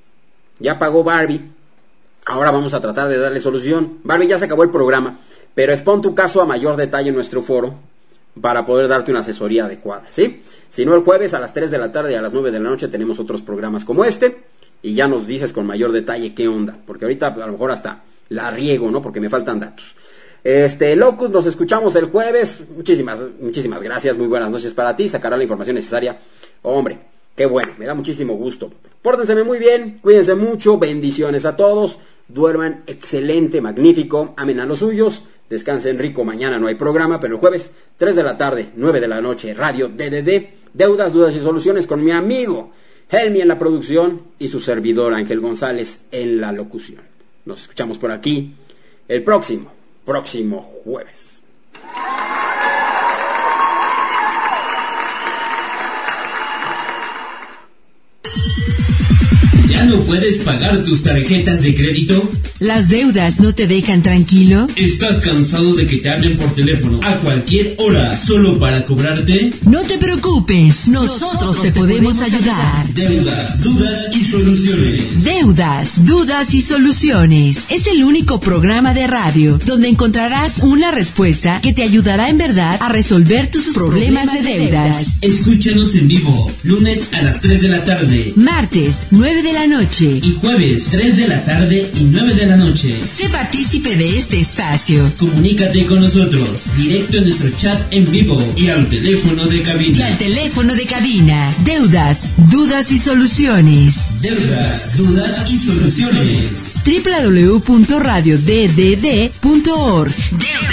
Ya pagó Barbie. Ahora vamos a tratar de darle solución. Barbie, ya se acabó el programa, pero expon tu caso a mayor detalle en nuestro foro para poder darte una asesoría adecuada, ¿sí? Si no, el jueves a las tres de la tarde y a las nueve de la noche tenemos otros programas como este y ya nos dices con mayor detalle qué onda, porque ahorita a lo mejor hasta la riego, ¿no? Porque me faltan datos. Este, Locus, nos escuchamos el jueves. Muchísimas, muchísimas gracias, muy buenas noches para ti. Sacará la información necesaria. Hombre, qué bueno, me da muchísimo gusto. Pórtense muy bien, cuídense mucho, bendiciones a todos. Duerman excelente, magnífico, amen a los suyos. Descansen rico, mañana no hay programa, pero el jueves, tres de la tarde, nueve de la noche, Radio D D D, Deudas, Dudas y Soluciones con mi amigo Helmi en la producción y su servidor Ángel González en la locución. Nos escuchamos por aquí el próximo, próximo jueves. ¿Ya no puedes pagar tus tarjetas de crédito? ¿Las deudas no te dejan tranquilo? ¿Estás cansado de que te hablen por teléfono a cualquier hora solo para cobrarte? No te preocupes, nosotros, nosotros te, te podemos, podemos ayudar. Deudas, dudas y soluciones. Deudas, dudas y soluciones. Es el único programa de radio donde encontrarás una respuesta que te ayudará en verdad a resolver tus problemas, problemas de deudas. Escúchanos en vivo, lunes a las tres de la tarde. Martes, nueve de la noche. Y jueves, tres de la tarde y nueve de la noche. Sé partícipe de este espacio. Comunícate con nosotros, directo en nuestro chat en vivo y al teléfono de cabina. Y al teléfono de cabina. Deudas, dudas y soluciones. Deudas, dudas y soluciones. doble u doble u doble u punto radio d d d punto org. Deudas.